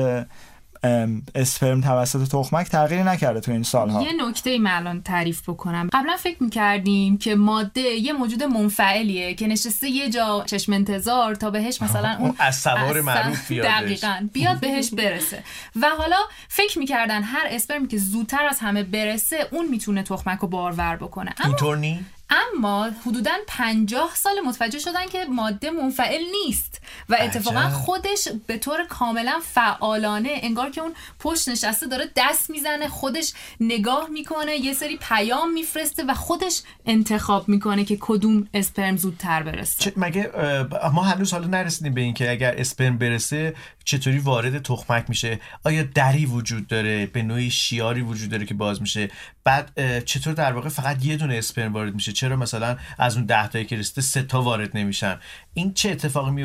اسپرم توسط تخمک تغییر نکرده تو این سالها. یه نکته من الان تعریف بکنم. قبلا فکر می‌کردیم که ماده یه موجود منفعلیه که نشسته یه جا چشم انتظار تا بهش مثلا اون از سوار معروف بیادش، دقیقاً بیاد بهش برسه. و حالا فکر می‌کردن هر اسپرمی که زودتر از همه برسه اون میتونه تخمک رو بارور بکنه. اینطور نی؟ اما حدوداً پنجاه سال متوجه شدن که ماده منفعل نیست و اتفاقا خودش به طور کاملا فعالانه انگار که اون پشت نشسته داره دست میزنه، خودش نگاه میکنه، یه سری پیام میفرسته و خودش انتخاب میکنه که کدوم اسپرم زودتر برسه. مگه ما هنوز حالا نرسیدیم به این که اگر اسپرم برسه چطوری وارد تخمک میشه؟ آیا دری وجود داره، به نوعی شیاری وجود داره که باز میشه؟ بعد چطور در واقع فقط یه دونه اسپرم وارد میشه؟ چرا مثلا از اون ده تایی که رسیده سه تا وارد نمیشن؟ این چه اتفاقی میفته؟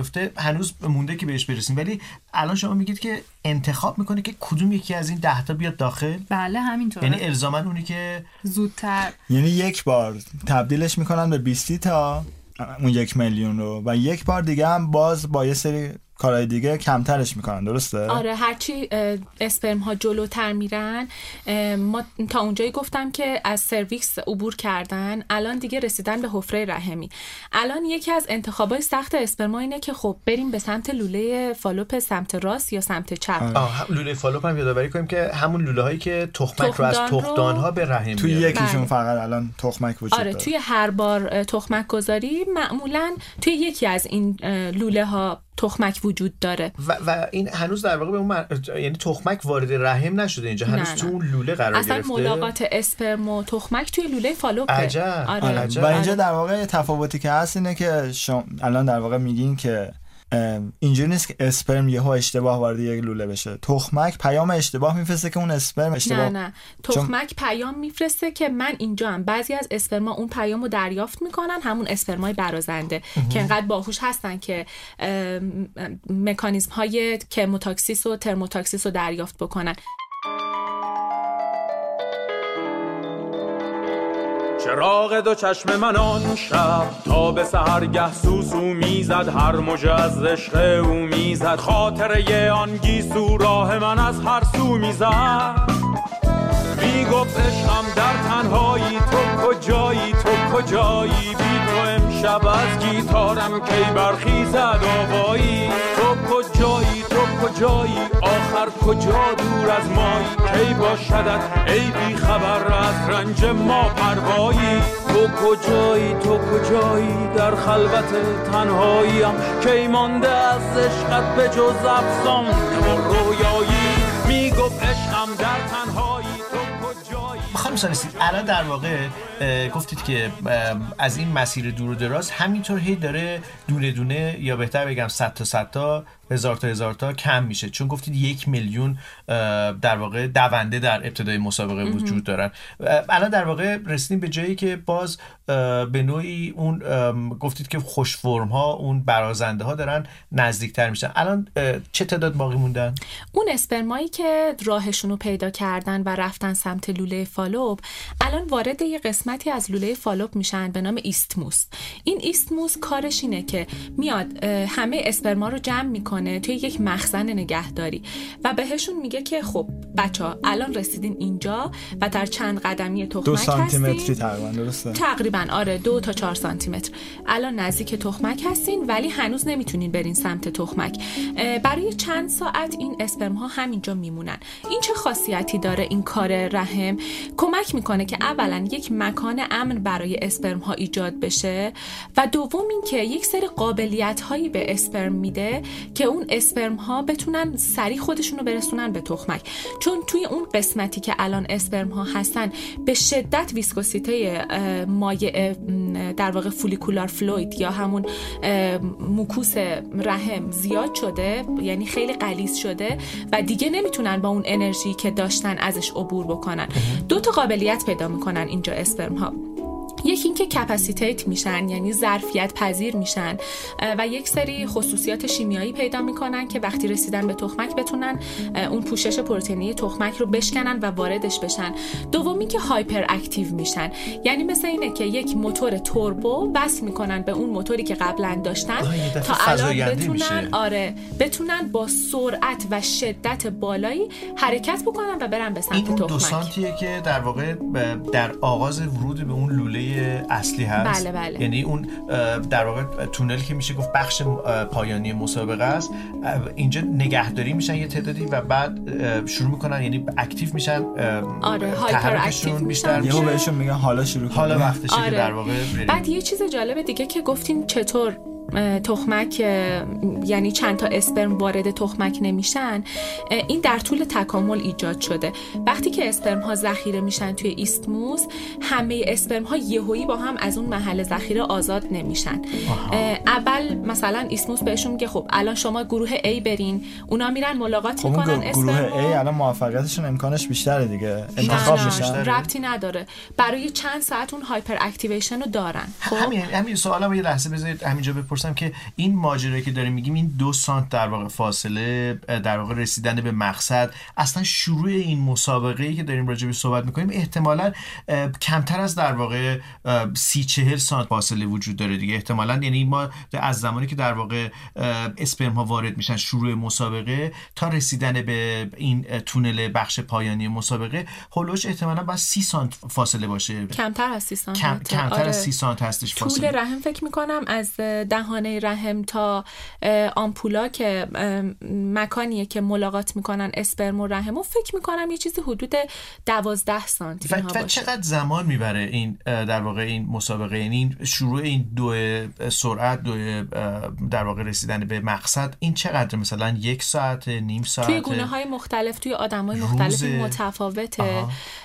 هنوز مونده که بهش برسیم، ولی الان شما میگید که انتخاب میکنه که کدوم یکی از این ده تا بیاد داخل. بله همینطوره. یعنی الزاما اونی که زودتر، یعنی یک بار تبدیلش میکنن به بیست تا اون یک میلیون رو و یک بار دیگه هم باز با یه سری کارهای دیگه کمترش میکنن، درسته؟ آره، هرچی اسپرم ها جلوتر میرن، ما تا اونجایی گفتم که از سرویکس عبور کردن، الان دیگه رسیدن به حفره رحمی. الان یکی از انتخابای سخت اسپرم اینه که خب بریم به سمت لوله فالوپ سمت راست یا سمت چپ. آه لوله فالوپ هم یادآوری کنیم که همون لوله هایی که تخمک رو از تخمدان ها به رحم توی یکیشون فقط الان تخمک وجود آره داره. توی هر بار تخمک گذاری معمولا توی یکی از این لوله ها تخمک وجود داره و, و این هنوز در واقع به اون من... یعنی تخمک وارد رحم نشده اینجا، هنوز تو اون لوله قرار اصلا گرفته. اصلا ملاقات اسپرم و تخمک توی لوله فالوپه. عجب. آره. آره. عجب. و اینجا در واقع تفاوتی که هست اینه که شما الان در واقع میگین که اینجوری نیست که اسپرم یهو اشتباه وارد یک لوله بشه. تخمک پیام اشتباه میفرسته که اون اسپرم اشتباه. نه نه تخمک چون... پیام میفرسته که من اینجا هم. بعضی از اسپرما اون پیامو دریافت میکنن، همون اسپرمای برازنده که انقدر باهوش هستن که مکانیزم های کرموتاکسیس و ترموتاکسیس رو دریافت بکنن. چراغ دو چشم من آن شب تا به سحرگه سوسو میزد، هر موج از عشق او میزد، خاطره آن گیسو راه من از هر سو میزد. میگفت عشقم در تنهایی، تو کجایی تو کجایی، بی تو امشب از گیتارم کی برخیزد آوایی. تو کجایی تو کجایی آخر کجا دور از مایی، کی باشدت ای بی خبر از رنج ما پروایی. تو کجایی تو کجایی در خلوت تنهاییم، کی مانده از عشقت به جز افسانه و رویایی. میگفت عشقم در تنهایی تو کجایی. خانم سالسی الان در واقع گفتید که از این مسیر دور و دراز همینطور هی داره دونه دونه یا بهتر بگم صد تا صد تا هزار تا هزار تا کم میشه، چون گفتید یک میلیون در واقع دونده در ابتدای مسابقه وجود دارن. الان در واقع رسیدیم به جایی که باز به نوعی اون گفتید که خوش فرم ها اون برازنده ها دارن نزدیکتر میشن. الان چه تعداد باقی موندن؟ اون اسپرمایی که راهشون رو پیدا کردن و رفتن سمت لوله فالوپ الان وارد یه قسمتی از لوله فالوپ میشن به نام ایستموس. این ایستموس کارش اینه که میاد همه اسپرما رو جمع میکنه توی یک مخزن نگهداری و بهشون میگه که خب بچه‌ها الان رسیدین اینجا و در چند قدمی تخمک دو هستین. سانتی متری تقریبا، درسته؟ تقریبا آره دو تا چهار سانتی متر. الان نزدیک تخمک هستین ولی هنوز نمیتونین برین سمت تخمک. برای چند ساعت این اسپرم ها همینجا میمونن. این چه خاصیتی داره این کار رحم؟ کمک میکنه که اولا یک مکان امن برای اسپرم ها ایجاد بشه و دوم این که یک سری قابلیت هایی به اسپرم میده که اون اسپرم ها بتونن سریع خودشون رو برسونن به تخمک. چون توی اون قسمتی که الان اسپرم ها هستن به شدت ویسکوسیته مایع در واقع فولیکولار فلوید یا همون موکوس رحم زیاد شده، یعنی خیلی غلیظ شده و دیگه نمیتونن با اون انرژی که داشتن ازش عبور بکنن. دو تا قابلیت پیدا میکنن اینجا اسپرم ها. یکی این که کپاسیتیت میشن، یعنی ظرفیت پذیر میشن و یک سری خصوصیات شیمیایی پیدا میکنن که وقتی رسیدن به تخمک بتونن اون پوشش پروتئینی تخمک رو بشکنن و واردش بشن. دومی که هایپر اکتیو میشن، یعنی مثل اینه که یک موتور توربو وصل میکنن به اون موتوری که قبلا داشتن تا الان بتونن میشه. آره بتونن با سرعت و شدت بالایی حرکت بکنن و برن به سمت تخمک. این دو سانتیه که در واقع در آغاز ورود به اون لوله اصلی هست. بله بله. یعنی اون در واقع تونل که میشه گفت بخش پایانی مسابقه است، اینجا نگهداری میشن یه تعدادی و بعد شروع میکنن، یعنی اکتیو میشن. آره هایپر اکتیو میشن. یهو بهشون میگن حالا شروع کنید، حالا وقتشه آره. که در واقع بریم. بعد یه چیز جالب دیگه که گفتین چطور تخمک، یعنی چند تا اسپرم وارد تخمک نمیشن، این در طول تکامل ایجاد شده. وقتی که اسپرم ها ذخیره میشن توی ایستموس، همه اسپرم ها یهویی با هم از اون محل ذخیره آزاد نمیشن. اول مثلا ایستموس بهشون میگه خب الان شما گروه A برین، اونا میرن ملاقات خب میکنن اسپرم. اسپرم گروه A الان موفقیتشون امکانش بیشتره دیگه، انتخاب میشن. ربطی نداره، برای چند ساعت اون هایپر اکتیویشن رو دارن. خب همین همین سوالم یه لحظه بذارید همینجا بپرسید بپرسم که این ماجرایی که داریم میگیم، این دو سانت در واقع فاصله در واقع رسیدن به مقصد، اصلا شروع این مسابقه‌ای که داریم راجع بهش صحبت میکنیم احتمالاً کمتر از در واقع سی چهل سانت فاصله وجود داره دیگه احتمالاً. یعنی ما از زمانی که در واقع اسپرم ها وارد میشن شروع مسابقه تا رسیدن به این تونل بخش پایانی مسابقه هولوش احتمالاً با سی سانت فاصله باشه. کمتر از سی سانت. کم، کمتر آره. از سی سانت هستش فاصله. طول رحم فکر میکنم از دهانه رحم تا آمپولا که مکانیه که ملاقات میکنن اسپرم و رحم، و فکر میکنم یه چیزی حدود دوازده سانتی و, اینها و باشه. چقدر زمان میبره این در واقع این مسابقه، یعنی شروع این دو سرعت، دو در واقع رسیدن به مقصد، این چقدر؟ مثلا یک ساعت، نیم ساعت؟ توی گونه های مختلف، توی آدم های مختلف متفاوته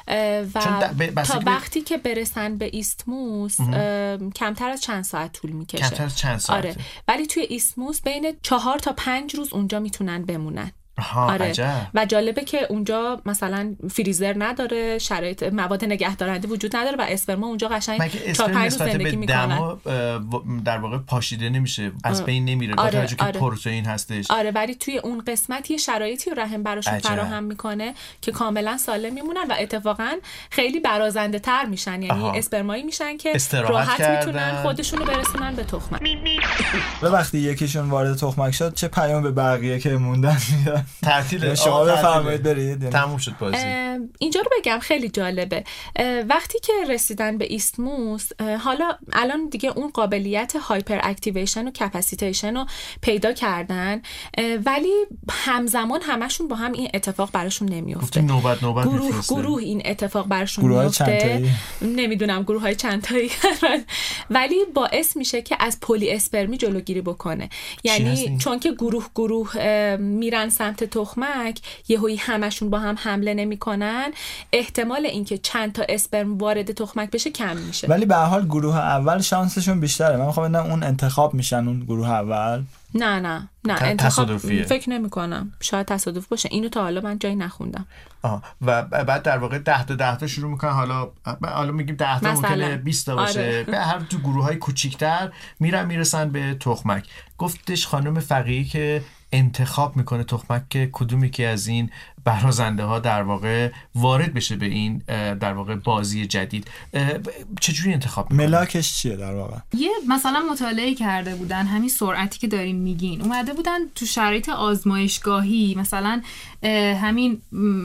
و تا وقتی که برسن به ایستموس کمتر از چند ساعت طول میکشه. کمتر از چند ساعت. آره. ولی توی ایستموس بین چهار تا پنج روز اونجا میتونن بمونن. آره. عجب. و جالبه که اونجا مثلا فریزر نداره، شرایط مواد نگهدارنده وجود نداره و اسپرما اونجا قشنگ چهار پنج روز زندگی میکنن. در واقع پاشیده نمیشه، از بین نمیره با توجه که پروتئین هستش. آره، ولی توی اون قسمت یه شرایطی رو رحم براشون فراهم میکنه که کاملا سالم میمونن و اتفاقا خیلی برازنده تر میشن. یعنی اسپرمایی میشن که راحت میتونن خودشونو برسونن به تخمک. و وقتی یکیشون وارد تخمک شد چه پیام به بقیه که موندن میدن؟ تعطیل. شما بفرمایید برید. تموم شد بازی. اینجا رو بگم خیلی جالبه. وقتی که رسیدن به ایستموس، حالا الان دیگه اون قابلیت هایپر اکتیویشن و کپاسیتیشن رو پیدا کردن، ولی همزمان همشون با هم این اتفاق براشون نمیفته. نوبت نوبت گروه گروه این اتفاق براشون میفته. نمیدونم گروه های چند تایی ولی باعث میشه که از پلی اسپرمی جلوگیری بکنه. یعنی چون که گروه گروه میرن سمت تخمک، یهویی همشون با هم حمله نمیکنن، احتمال اینکه چند تا اسپرم وارد تخمک بشه کم میشه. ولی به هر حال گروه اول شانسشون بیشتره. من میخوام بدونم اون انتخاب میشن اون گروه اول. نه نه نه انتخاب فکر نمی کنم. شاید تصادف باشه. اینو تا حالا من جایی نخوندم. آه. و بعد در واقع ده تا ده تا شروع میکنن. حالا حالا میگیم ده تا ممکنه بیست تا باشه. آره. به هر تو گروه های کوچیک‌تر میرن میرسن به تخمک. گفتش خانم فقیهی که انتخاب میکنه تخمک که کدومی که از این برازنده ها در واقع وارد بشه به این در واقع بازی جدید. چجوری انتخاب میکنه؟ ملاکش چیه در واقع؟ یه مثلا مطالعه کرده بودن، همین سرعتی که داریم میگین، اومده بودن تو شرایط آزمایشگاهی مثلا همین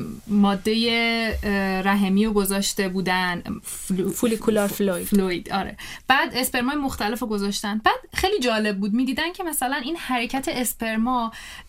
ماده رحمی رو گذاشته بودن، فولیکولار فلوید فلوید آره. بعد اسپرمای مختلف رو گذاشتن. بعد خیلی جالب بود، میدیدن که مثلا این حرکت اسپرما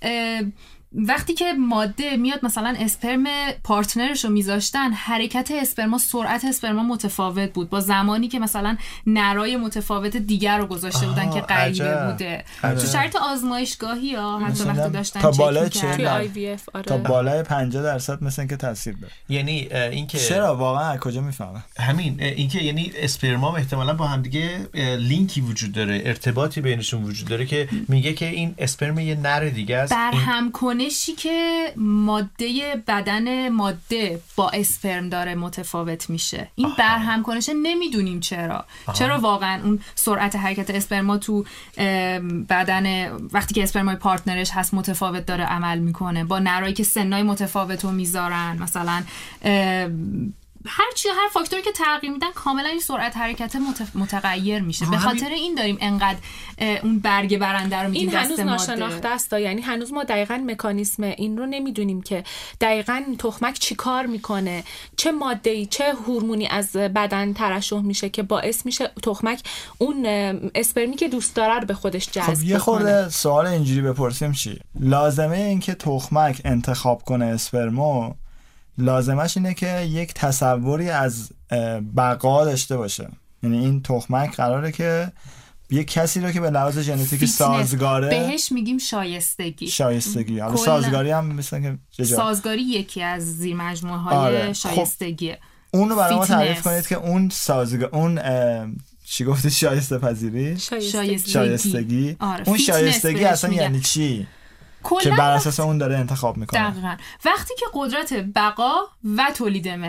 وقتی که ماده میاد مثلا اسپرم پارتنرش رو میذاشتن، حرکت اسپرما، سرعت اسپرما متفاوت بود با زمانی که مثلا نرای متفاوت دیگر رو گذاشته بودن که غریبه بوده. عجب. تو شرایط آزمایشگاهی ها حتی وقتی داشتن تا چک بالای می‌کردن توی آی وی اف. آره. تا بالای پنجاه درصد مثلا اینکه تاثیر داره. یعنی اینکه چرا واقعا از کجا میفهمه؟ همین اینکه یعنی اسپرما احتمالاً با هم دیگه لینکی وجود داره، ارتباطی بینشون وجود داره که میگه که این اسپرم یه نر دیگه است. برهم کنشی که ماده بدن ماده با اسپرم داره متفاوت میشه. این برهم کنشه نمیدونیم چرا. آها. چرا واقعا اون سرعت حرکت اسپرما تو بدن وقتی که اسپرمای پارتنرش هست متفاوت داره عمل میکنه با نرایی که سنای متفاوت رو میذارن. مثلا هر چی هر فاکتوری که تغییر میدن کاملا این سرعت حرکت متغیر میشه. به خاطر این داریم انقدر اون برگ برنده رو میگیم دست ماده. این هنوز ناشناخته است، یعنی هنوز ما دقیقاً مکانیسم این رو نمیدونیم که دقیقاً تخمک چی کار میکنه، چه ماده‌ای چه هورمونی از بدن ترشح میشه که باعث میشه تخمک اون اسپرمی که دوست داره رو به خودش جذب کنه. خب یه خورده سوال اینجوری بپرسیم چی؟ لازمه این که تخمک انتخاب کنه اسپرمو، لازمش اینه که یک تصوری از بقا داشته باشه. یعنی این تخمک قراره که یک کسی رو که به لحاظ ژنتیکی سازگاره بهش میگیم شایستگی. شایستگی. حالا سازگاری هم مثلا که ججا. سازگاری یکی از زیر مجموعه های آره. شایستگیه. خب اون رو برای ما تعریف کنید که اون سازگار اون چی گفتی شایسته پذیری؟ شایستگی. شایستگی. آره. اون شایستگی اصلا میگه. یعنی چی؟ که بر اساس اون داره انتخاب میکنه. دقیقاً. وقتی که قدرت بقا و تولید مثل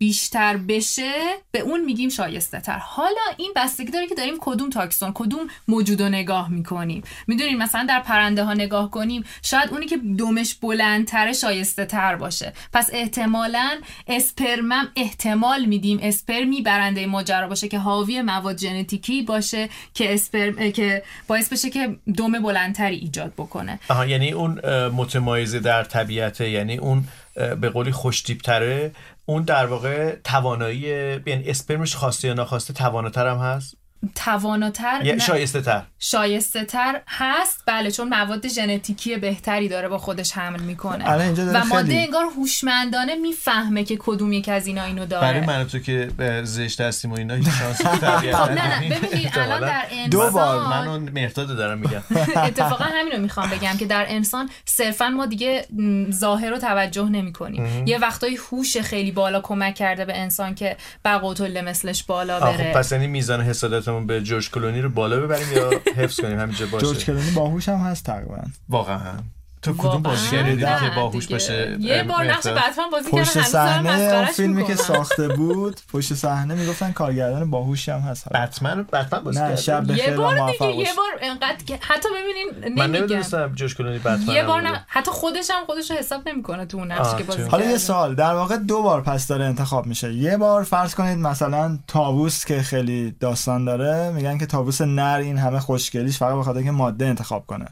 بیشتر بشه به اون میگیم شایسته تر. حالا این بستگی داره که داریم کدوم تاکسون کدوم موجود رو نگاه میکنیم. میدونین مثلا در پرنده ها نگاه کنیم شاید اونی که دمش بلندتره شایسته تر باشه، پس احتمالاً اسپرمم احتمال میدیم اسپرمی برنده ماجرا باشه که حاوی مواد ژنتیکی باشه که اسپرم که باعث بشه که دم بلندتری ایجاد بکنه. آها، یعنی اون متمایزه در طبیعت، یعنی اون به قولی خوش‌تیپ‌تره، اون در واقع توانایی، یعنی اسپرمش خواسته یا ناخواسته تواناتر هم هست، تواناتر یا شایسته تر شایسته تر هست، بله، چون مواد ژنتیکی بهتری داره با خودش حمل میکنه و ماده خیلی... انگار هوشمندانه میفهمه که کدوم یک از اینا اینو داره. برای من تو که زشت هستیم و اینا هیچ شانسی طبیعت نه نه ببینید الان در انسان دو بار من اون مهرداد دارم میگم اتفاقا همین رو میخوام بگم که در انسان صرفا ما دیگه ظاهر رو توجه نمیکنیم. یه وقتایی هوش خیلی بالا کمک کرده به انسان که بقوتل مثلش بالا بره. خب پس یعنی میزان حسادت به جورج کلونی رو بالا ببریم یا حفظ کنیم همینجا باشه؟ جورج کلونی باهوش هم هست تقریبا. واقعا تو کدوم بازیگر دیدی که باهوش باشه؟ یه بار نقش بتمن بازی کردن، پشت صحنه اون فیلمی که ساخته بود پشت صحنه میگفتن کارگردان باهوش هم هست. بتمن بتمن بازی کرد. نه شب بخیر یه بار دیگه یه بار انقدر که حتی ببینین نمیگم من نمیدونستم جورج کلونی بتمن یه بار نه، حتی خودش هم خودش رو حساب نمیکنه تو اون نقشی که بازی کرده. حالا یه سوال، در واقع دو بار پس داره انتخاب میشه. یه بار فرض کنید مثلا طاووس که خیلی داستان داره، میگن که طاووس نر این همه خوشگلیش فقط به خاطر اینکه ماده انتخاب کنه.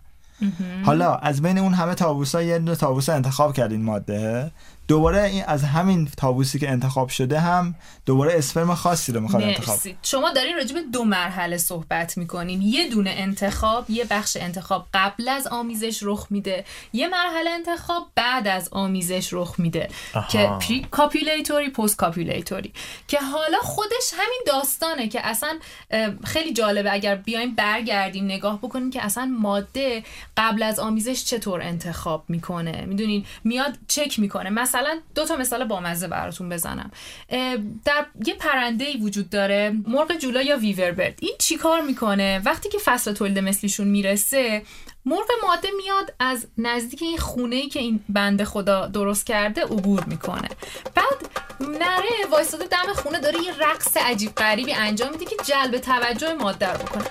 حالا از بین اون همه طاووسا یه دونه طاووس انتخاب کردین ماده، دوباره این از همین طاووسی که انتخاب شده هم دوباره اسپرم خاصی رو میخواد انتخاب. شما دارین راجع به دو مرحله صحبت میکنین، یه دونه انتخاب، یه بخش انتخاب قبل از آمیزش رخ میده، یه مرحله انتخاب بعد از آمیزش رخ میده که پری کاپیولیتوری پست کاپیولیتوری، که حالا خودش همین داستانه که اصلا خیلی جالبه اگر بیایم برگردیم نگاه بکنیم که اصلا ماده قبل از آمیزش چطور انتخاب میکنه. میدونین میاد چک میکنه. مثلا مثلا دو تا مثال بامزه براتون بزنم. در یه پرنده‌ای وجود داره، مرغ جولا یا ویور برد. این چیکار میکنه؟ وقتی که فصل تولد مثلیشون میرسه، مرغ ماده میاد از نزدیک این خونه‌ای که این بنده خدا درست کرده عبور میکنه. بعد نره وایساده دم خونه داره یه رقص عجیب غریبی انجام میده که جلب توجه ماده رو بکنه.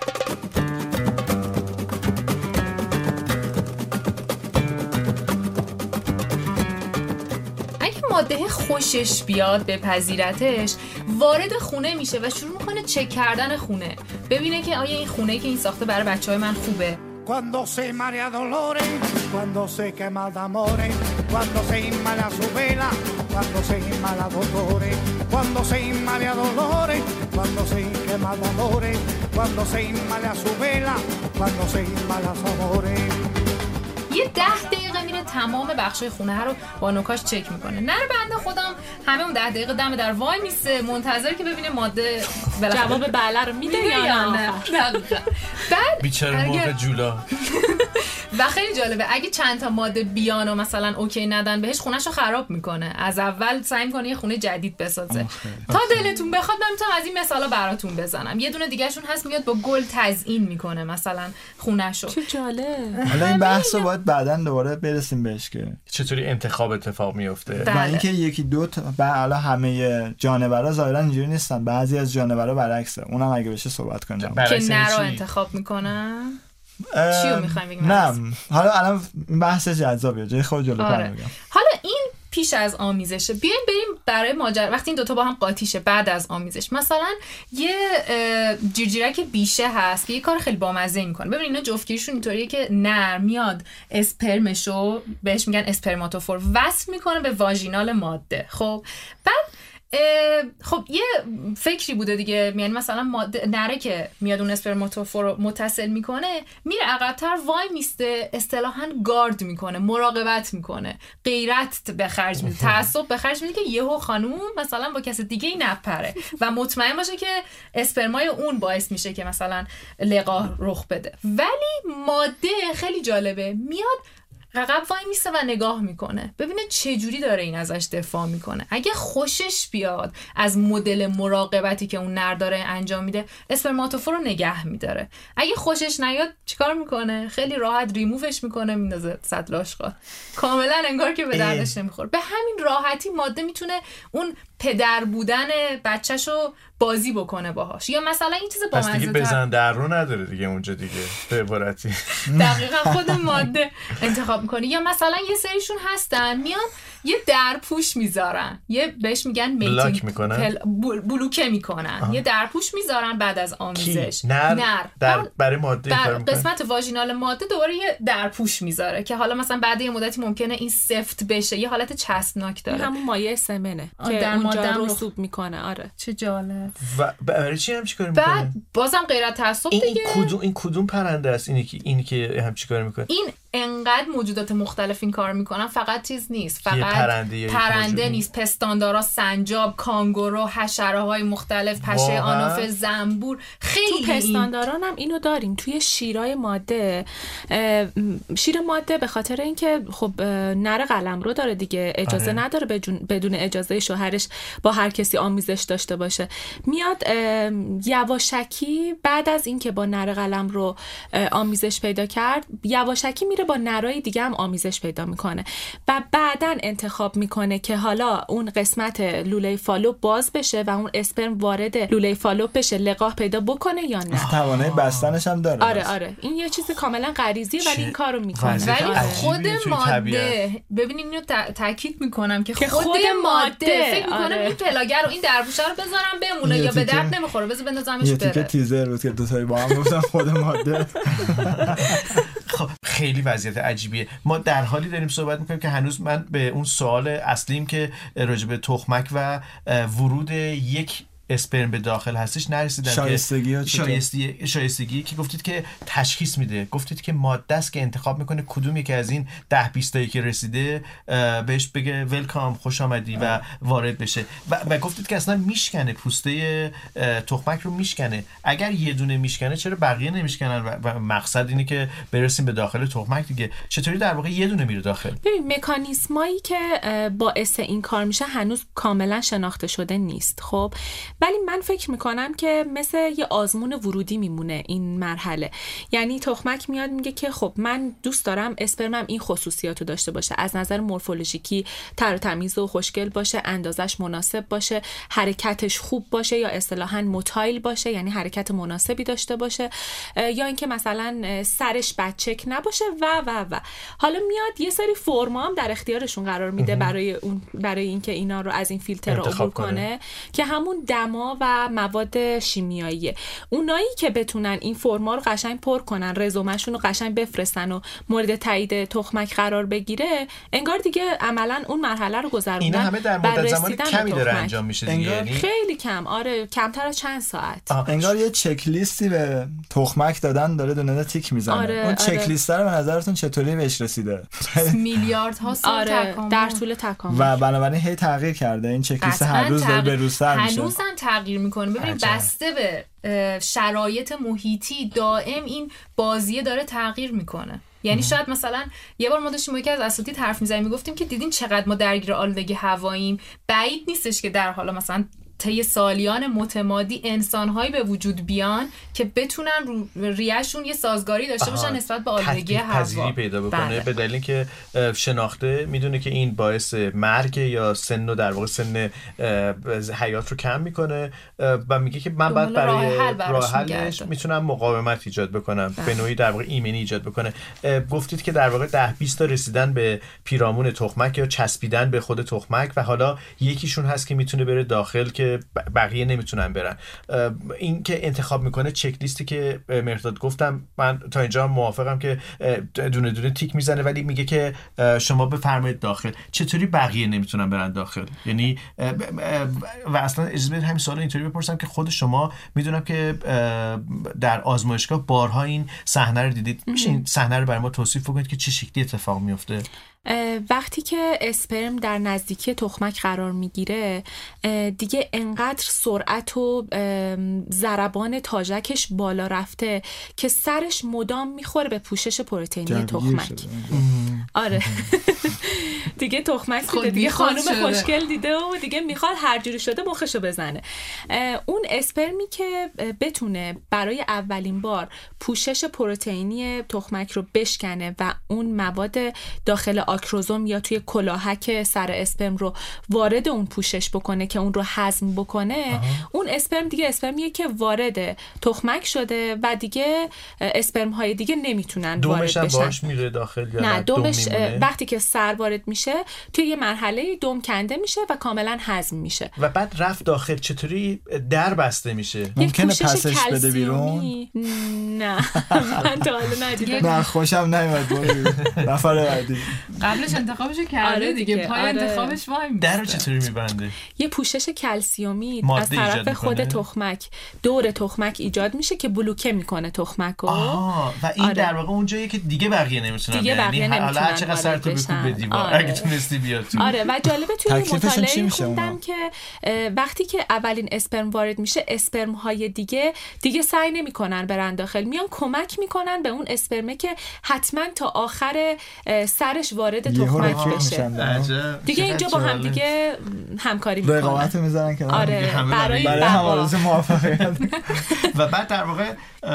ماده خوشش بیاد بپذیرتش، وارد خونه میشه و شروع میکنه چک کردن خونه، ببینه که آیا این خونه‌ای که این ساخته برای بچه‌های من خوبه. Cuando se marea dolores, cuando se quema de amores, cuando se inmala su vela, cuando se inmala dolores, cuando se inmala dolores, cuando se quema de amores, cuando se inmala su vela, cuando se inmala amores. یه ده دقیقه میره تمام بخشای خونه رو با نوکاش چک میکنه. نره بنده خودم همه اون ده دقیقه دم در وای میسته منتظر که ببینه ماده جواب بله رو میده یا نه. بعد بیچاره مرغ جولا. و خیلی جالبه اگه چند تا ماده بیان و مثلا اوکی ندن بهش، خونه‌شو خراب میکنه. از اول سعی میکنه یه خونه جدید بسازه. تا دلتون بخواد من میتونم از این مثالا براتون بزنم. یه دونه دیگه‌شون هست میاد با گل تزیین میکنه مثلا خونه‌شو. چه جالب. حالا این بحثو باید بعداً دوباره برسیم بهش که چطوری انتخاب اتفاق میفته. و اینکه یکی دو تا حالا همه جانورا ظاهرا اینجوری نیستن، بعضی از جانورا برعکسه. اونم اگه بشه صحبت کنیم که نرا انتخاب میکنن. چیو میخوایم بگیم؟ نه حالا الان بحث جذابیه، جای خود جلوتر آره. میگم. حالا این پیش از آمیزشه. بیایم بریم برای ماجرا وقتی این دوتا با هم قاطیشه بعد از آمیزش. مثلا یه جیرجیرک بیشه هست که یه کار خیلی بامزه میکنه. ببین اینا جفتگیریشون اینطوریه که نر میاد اسپرمشو بهش میگن اسپرماتوفور وصل میکنه به واژینال ماده. خب بعد خب یه فکری بوده دیگه، یعنی مثلا ماده نره که میاد اون اسپرماتوفور رو متصل میکنه، میره عقب‌تر وای میسته، اصطلاحاً گارد میکنه، مراقبت میکنه، غیرت به خرج میده، تعصب به خرج میده که یهو خانوم مثلا با کس دیگه ای نپره و مطمئن باشه که اسپرمای اون باعث میشه که مثلا لقاح رخ بده. ولی ماده خیلی جالبه، میاد عقب وای میسته و نگاه میکنه ببینه چه جوری داره این ازش دفاع میکنه. اگه خوشش بیاد از مدل مراقبتی که اون نر داره انجام میده، اسپرماتوفور رو نگه میداره. اگه خوشش نیاد چیکار میکنه؟ خیلی راحت ریمووش میکنه، میندازه سطل آشغال. کاملا انگار که به دردش نمیخوره. به همین راحتی ماده میتونه اون پدر بودن بچه‌شو بازی بکنه باهاش. یا مثلا این چیز با پس دیگه بزن در رو نداره دیگه اونجا دیگه به عبارتی دقیقا خود ماده انتخاب میکنه. یا مثلا یه سریشون هستن میان یه درپوش میذارن، یه بهش میگن بلاک میکنن پل... بلوکه میکنن آه. یه درپوش میذارن بعد از آمیزش. نر, نر. در برای ماده بر قسمت واژینال ماده دوباره یه درپوش میذاره که حالا مثلا بعد یه مدتی ممکنه این سفت بشه، یه حالت چسبناک داره. همون مایع سمنه که در اونجا رسوب میکنه. آره چه جالب. و برای چی هم چیکار میکنه؟ بعد بازم غیر از تعصب دیگه این کدوم این کدوم پرنده است اینی که اینی که هم چیکار میکنه؟ این انقدر موجودات مختلف این کار میکنن، فقط چیز نیست، فقط پرنده, پرنده نیست، پستاندارا، سنجاب، کانگورو، حشره های مختلف، پشه آنوفل، زنبور، خیلی. تو پستانداران هم اینو داریم توی شیرای ماده. شیر ماده به خاطر اینکه خب نر قلمرو داره دیگه، اجازه آره. نداره بدون اجازه شوهرش با هر کسی آمیزش داشته باشه. میاد یواشکی بعد از اینکه با نر قلمرو آمیزش پیدا کرد، یواشکی میره با نرای دیگه هم آمیزش پیدا میکنه و بعداً انتخاب میکنه که حالا اون قسمت لوله فالوپ باز بشه و اون اسپرم وارد لوله فالوپ بشه، لقاح پیدا بکنه یا نه. توانایی بستنش هم داره. آره آره این یه چیز کاملا غریزیه ولی این کارو میکنه. ولی خود ماده ببینید اینو تاکید میکنم که خود, خود ماده فکر میکنم آره. این پلاگر رو این دربوشه رو بذارم بمونه یا به درد نمیخوره، بذار بندازمش بره. یه تیکه تیزر بود که دو تایی با هم گفتن خود ماده. خب خیلی وضعیت عجیبیه. ما در حالی داریم صحبت میکنیم که هنوز من به اون سوال اصلیم که راجع به تخمک و ورود یک اسپرم به داخل هستش نرسیدم. شایستگی که شایستگی شایستگی که گفتید که تشخیص میده، گفتید که ماده است که انتخاب میکنه کدوم یکی از این ده بیست تایی که رسیده بهش بگه ولکام، خوش آمدی و وارد بشه و, و گفتید که اصلا میشکنه پوسته تخمک رو میشکنه. اگر یه دونه میشکنه چرا بقیه نمیشکنن؟ و, و مقصد اینه که برسیم به داخل تخمک دیگه. چطوری در واقع یه دونه میره داخل؟ ببین مکانیزمایی که باعث این کار میشه هنوز کاملا شناخته شده نیست. خب ولی من فکر میکنم که مثل یه آزمون ورودی میمونه این مرحله. یعنی تخمک میاد میگه که خب من دوست دارم اسپرمم این خصوصیاتو داشته باشه، از نظر مورفولوژیکی تر و تمیز و خوشگل باشه، اندازش مناسب باشه، حرکتش خوب باشه یا اصطلاحاً موتایل باشه یعنی حرکت مناسبی داشته باشه، یا اینکه مثلا سرش بچک نباشه و و و حالا میاد یه سری فرما هم در اختیارشون قرار میده برای اون برای اینکه اینا رو از این فیلتر عبور کنه که همون دما و مواد شیمیاییه. اونایی که بتونن این فرما رو قشنگ پر کنن، رزومه‌شون رو قشنگ بفرستن و مورد تایید تخمک قرار بگیره، انگار دیگه عملاً اون مرحله رو گذروندن. اینا همه در مدت زمان کمی داره انجام میشه دیگه، یعنی خیلی کم. آره کمتر از چند ساعت. آه. انگار یه چک لیستی به تخمک دادن، داره دونه دونه تیک میزنه. آره، اون چک آره. لیست رو به نظرتون چطوری بهش رسیده؟ میلیاردها سال آره، تکامل در طول تکامل و بنابراین هی تغییر کرده این چک لیست، هر روز داره به روزتر میشه. هنوز هم تغییر میکنه. ببین بسته به شرایط محیطی دائم این بازیه داره تغییر میکنه. یعنی شاید مثلا یه بار ما داشتیم یکی از اساتید حرف می‌زدیم میگفتیم که دیدین چقدر ما درگیر آلودگی هواییم، بعید نیستش که در حالا مثلا طی سالیان متمادی انسان‌هایی به وجود بیان که بتونن ریه‌شون یه سازگاری داشته باشن نسبت به آلودگی هوا، پذیری پیدا بکنه به دلیل اینکه شناخته میدونه که این باعث مرگ یا سن و در واقع سن حیات رو کم میکنه و میگه که من بعد برای راه حلش میتونم مقاومت ایجاد بکنم، به نوعی در واقع ایمنی ایجاد بکنه. گفتید که در واقع ده بیست تا رسیدن به پیرامون تخمک یا چسبیدن به خود تخمک و حالا یکیشون هست که میتونه بره داخل که بقیه نمیتونن برن. این که انتخاب میکنه چک لیستی که مرداد گفتم، من تا اینجا موافقم که دونه دونه تیک میزنه ولی میگه که شما بفرمایید داخل. چطوری بقیه نمیتونن برن داخل؟ یعنی و اصلا اجازه بدید همین سوال اینطوری بپرسم که خود شما میدونم که در آزمایشگاه بارها این صحنه رو دیدید، میشه این صحنه رو برای ما توصیف کنید که چه شکلی اتفاق میفته؟ وقتی که اسپرم در نزدیکی تخمک قرار میگیره دیگه انقدر سرعت و ضربان تاژکش بالا رفته که سرش مدام میخوره به پوشش پروتئینی تخمک. آره دیگه تخمک دیده، دیگه خانم خوشگل دیده و دیگه میخواد هر جوری شده مخشو بزنه. اون اسپرمی که بتونه برای اولین بار پوشش پروتئینی تخمک رو بشکنه و اون مواد داخل آکروزوم یا توی کلاهک سر اسپرم رو وارد اون پوشش بکنه که اون رو هضم بکنه، آه. اون اسپرم دیگه اسپرمیه که وارد تخمک شده و دیگه اسپرم های دیگه نمیتونن وارد بشن. دومش هم باش میره داخل یا نه؟ دومش وقتی که سر وارد میشه توی یه مرحله دوم کنده میشه و کاملا هضم میشه و بعد رفت داخل. چطوری در بسته میشه؟ ممکنه پسش بده بیرون؟ نه من تا حالا ندیدم. نه خوشم نمیاد. نفر بعدی قبلش انتخابشو کرده دیگه، پای آره. انتخابش وای میسته. درو چطوری میبنده؟ یه پوشش کلسیومی از طرف خود تخمک دور تخمک ایجاد میشه که بلوکه میکنه تخمک رو. آها و این آره. در واقع اونجاییه که دیگه بقیه نمیتونن، دیگه بقیه یعنی نمیتونن حالا چقدر سر تو بکوب به دیوار آره. اگه تونستی بیاد تو. آره و جالبه توی مطالعه خوندم که وقتی که اولین اسپرم وارد میشه اسپرم های دیگه دیگه سعی نمیکنن برن داخل، میان کمک میکنن به اون اسپرمه که حتما تا آخر سرش وارد تخمک بشه. دیگه اینجا با هم دیگه همکاری میکنن، رقابت میذارن که آره برای برای همارز موفقیت. و بعد در واقع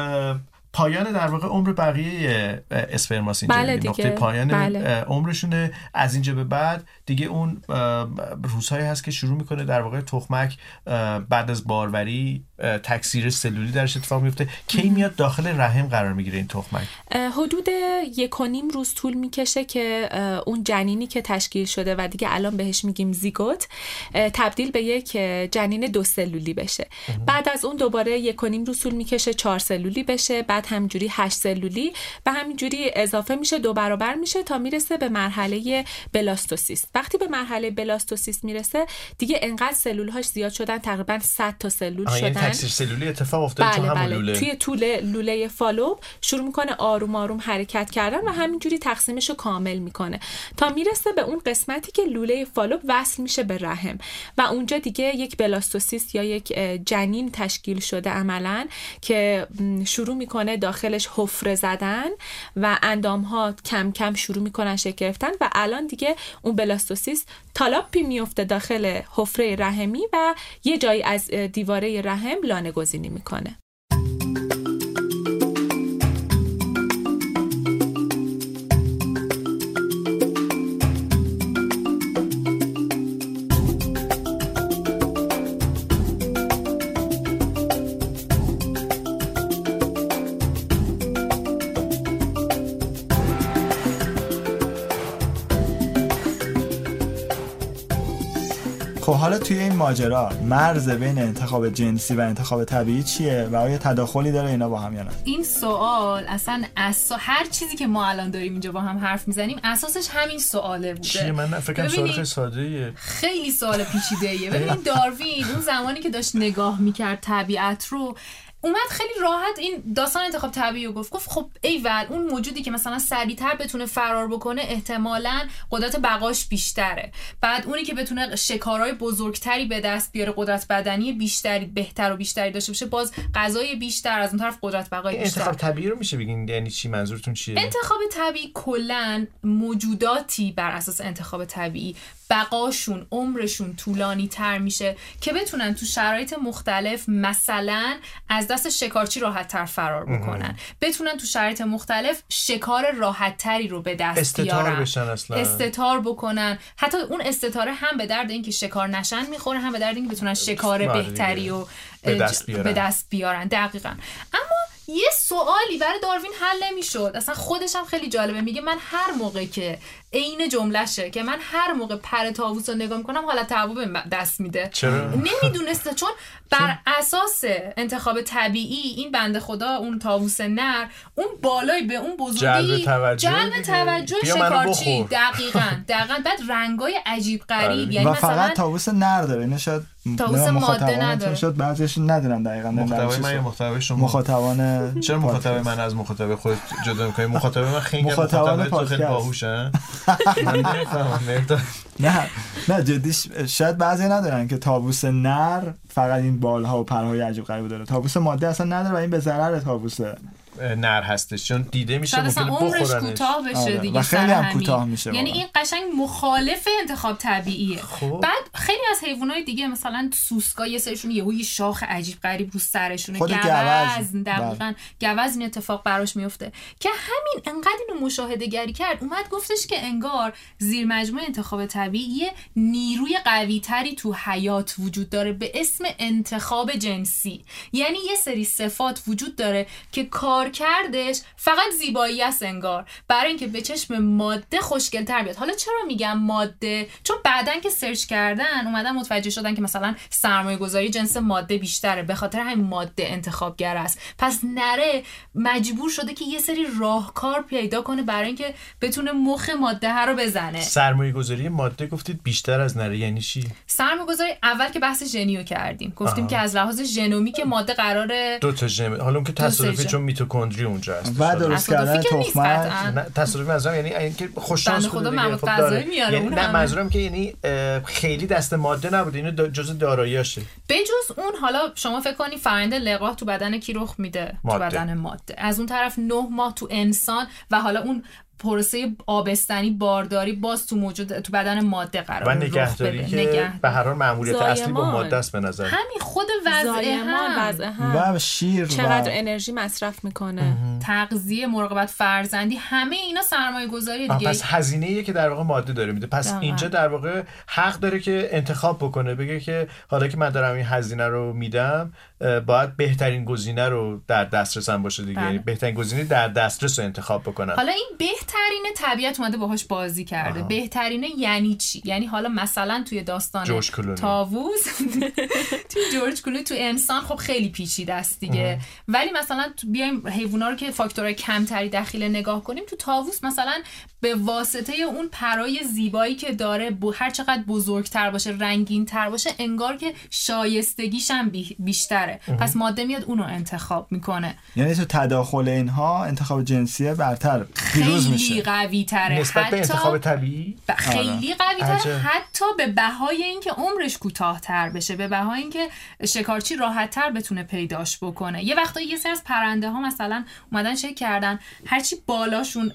پایان در واقع عمر بقیه اسپرماس اینجا بله نقطه پایان بله. عمرشونه. از اینجا به بعد دیگه اون روزهایی هست که شروع میکنه در واقع تخمک بعد از باروری تکثیر سلولی درش اتفاق میفته. کی میاد داخل رحم قرار میگیره این تخمک؟ حدود یک و نیم روز طول میکشه که اون جنینی که تشکیل شده و دیگه الان بهش میگیم زیگوت تبدیل به یک جنین دو سلولی بشه. بعد از اون دوباره یک و نیم روز طول میکشه چهار سلولی بشه، بعد همینجوری هشت سلولی و همینجوری اضافه میشه، دو برابر میشه تا میرسه به مرحله بلاستوسیست. وقتی به مرحله بلاستوسیست میرسه دیگه انقدر سلول‌هاش زیاد شدن، تقریبا صد تا سلول شدن. یعنی تکثیر سلولی اتفاق افتاده بله تو همون بله. لوله. توی طول لوله فالوپ شروع میکنه آروم آروم حرکت کردن و همینجوری تقسیمش رو کامل میکنه تا میرسه به اون قسمتی که لوله فالوپ وصل میشه به رحم و اونجا دیگه یک بلاستوسیست یا یک جنین تشکیل شده عملاً که شروع میکنه داخلش حفره زدن و اندام‌ها کم کم شروع میکنن شکل گرفتن و الان دیگه اون بلاستوسیست تالاپی میفته داخل حفره رحمی و یه جایی از دیواره رحم لانه گزینی میکنه. خب حالا توی این ماجرا مرز بین انتخاب جنسی و انتخاب طبیعی چیه و آیا تداخلی داره اینا با هم یا نه؟ این سوال اصلا اساس هر چیزی که ما الان داریم اینجا با هم حرف میزنیم اساسش همین سواله بوده. چیه؟ من فکر کنم سوال خیلی ساده‌ایه. خیلی سوال پیچیده‌ایه. ببین داروین اون زمانی که داشت نگاه میکرد طبیعت رو اومد خیلی راحت این داستان انتخاب طبیعی رو گفت. گفت خب ایول اون موجودی که مثلا سریعتر بتونه فرار بکنه احتمالاً قدرت بقاش بیشتره، بعد اونی که بتونه شکارهای بزرگتری به دست بیاره قدرت بدنی بیشتری بهتر و بیشتری داشته باشه باز غذای بیشتر، از اون طرف قدرت بقای بیشتر. انتخاب طبیعی رو میشه بگین یعنی چی؟ منظورتون چیه؟ انتخاب طبیعی کلاً موجوداتی بر اساس انتخاب طبیعی بقاشون عمرشون طولانی تر میشه که بتونن تو شرایط مختلف مثلا از دست شکارچی راحت تر فرار بکنن، بتونن تو شرایط مختلف شکار راحت تری رو به دست بیارن، استتار بشن اصلا استتار بکنن. حتی اون استتاره هم به درد این که شکار نشن میخوره، هم به درد این که بتونن شکار بهتری رو به دست بیارن. به دست بیارن. دقیقاً. اما یه سوالی برای داروین حل نمیشد. اصلا خودش هم خیلی جالبه، میگه من هر موقع که عین جملهشه که من هر موقع پر طاووس رو نگاه میکنم حالت تعو به دست میده. چرا؟ نمیدونسته، چون بر اساس انتخاب طبیعی این بنده خدا اون طاووس نر اون بالای به اون بزرگی جلب توجه, جلب توجه شکارچی. دقیقاً دقیقاً بعد رنگای عجیب غریب، یعنی و مثلا فقط طاووس نر داره. اینا شاید طاووس ماده نداره. شاید بعضیشون ندونن دقیقاً محتوای من یا محتوای شما. مخاطبان چرا مخاطب من از مخاطب خود جدا می‌کنی؟ مخاطب من خیلی مخاطب تو خیلی باهوشه. نه نه جدیش شاید بعضی ندارن که طاووس نر فقط این بالها و پرهای عجیب غریب داره، طاووس ماده اصلا نداره و این به ضرر طاووسه. نر هستش، چون دیده میشه ممکنه بخورنش، کوتاه بشه آره. دیگه، و خیلی هم کوتاه میشه. یعنی این قشنگ مخالف انتخاب طبیعیه. خب. بعد خیلی از حیوانات دیگه مثلا سوسکا یه سرشون یهو یه شاخ عجیب غریب رو سرشونه، خود گوزن، دقیقاً گوزن اتفاق براش میفته که همین انقدر اینو مشاهده گری کرد، اومد گفتش که انگار زیر مجموعه انتخاب طبیعی یه نیروی قوی تری تو حیات وجود داره به اسم انتخاب جنسی. یعنی یه سری صفات وجود داره که کارکردش فقط زیبایی است انگار، برای اینکه به چشم ماده خوشگل‌تر بیاد. حالا چرا میگم ماده؟ چون بعدن که سرچ کردن اومدن متوجه شدن که مثلا سرمایه‌گذاری جنس ماده بیشتره، به خاطر همین ماده انتخابگر است. پس نره مجبور شده که یه سری راهکار پیدا کنه برای اینکه بتونه مخ ماده ها رو بزنه. سرمایه‌گذاری ماده گفتید بیشتر از نره، یعنی چی؟ سرمایه‌گذاری اول که بحث ژنیو کردیم، گفتیم آها. که از لحاظ ژنومیک ماده قراره دو تا ژن، حالا اون که تصادفی چون میتوکندری اونجا هست و درست کردن تخمک، تصادفی منظورم یعنی اینکه خوش شانس خدا محمود غذایی میاره. یعنی نه منظورم که یعنی خیلی دست ماده نبوده، اینو جزء داراییاشه. بجز اون حالا شما فکر کنی فرآیند لقاح تو بدن کی رخ میده؟ تو بدن ماده. از اون طرف نه ماه تو انسان و حالا اون پروسه آبستنی بارداری باز تو موجود تو بدن ماده قرار و نگهداری که نگه. به هر حال مأموریت اصلی با ماده است به نظر. همین خود وضع هم و شیر چقدر و... انرژی مصرف میکنه، تغذیه، مراقبت فرزندی، همه اینا سرمایه گذاری دیگه. پس هزینه‌ایه که در واقع ماده داره میده. پس دقیقا. اینجا در واقع حق داره که انتخاب بکنه، بگه که حالا که من دارم این هزینه رو میدم باید بهترین گزینه رو در دسترسم باشه دیگه. یعنی بهترین گزینه در دسترس رو انتخاب بکنم. حالا این بهترین طبیعت اومده باهاش بازی کرده. آها. بهترینه یعنی چی؟ یعنی حالا مثلا توی داستان طاووس توی جورج کلونی تو انسان خب خیلی پیچیده است دیگه. آها. ولی مثلا بیایم حیونا رو که فاکتورهای کمتری دخیل نگاه کنیم، تو طاووس مثلا به واسطه اون پرای زیبایی که داره، هر چقدر بزرگتر باشه، رنگین‌تر باشه، انگار که شایستگیش هم بیشتره. اه. پس ماده میاد اونو انتخاب میکنه. یعنی تو تداخل اینها انتخاب جنسی برتر پیروز میشه. خیلی قوی تره نسبت به انتخاب طبیعی. خیلی قوی تره، حتی به بهای اینکه عمرش کوتاه‌تر بشه، به بهای اینکه شکارچی راحت‌تر بتونه پیداش بکنه. یه وقتا یه سری از پرنده ها مثلا اومدن چک کردن هرچی بالاشون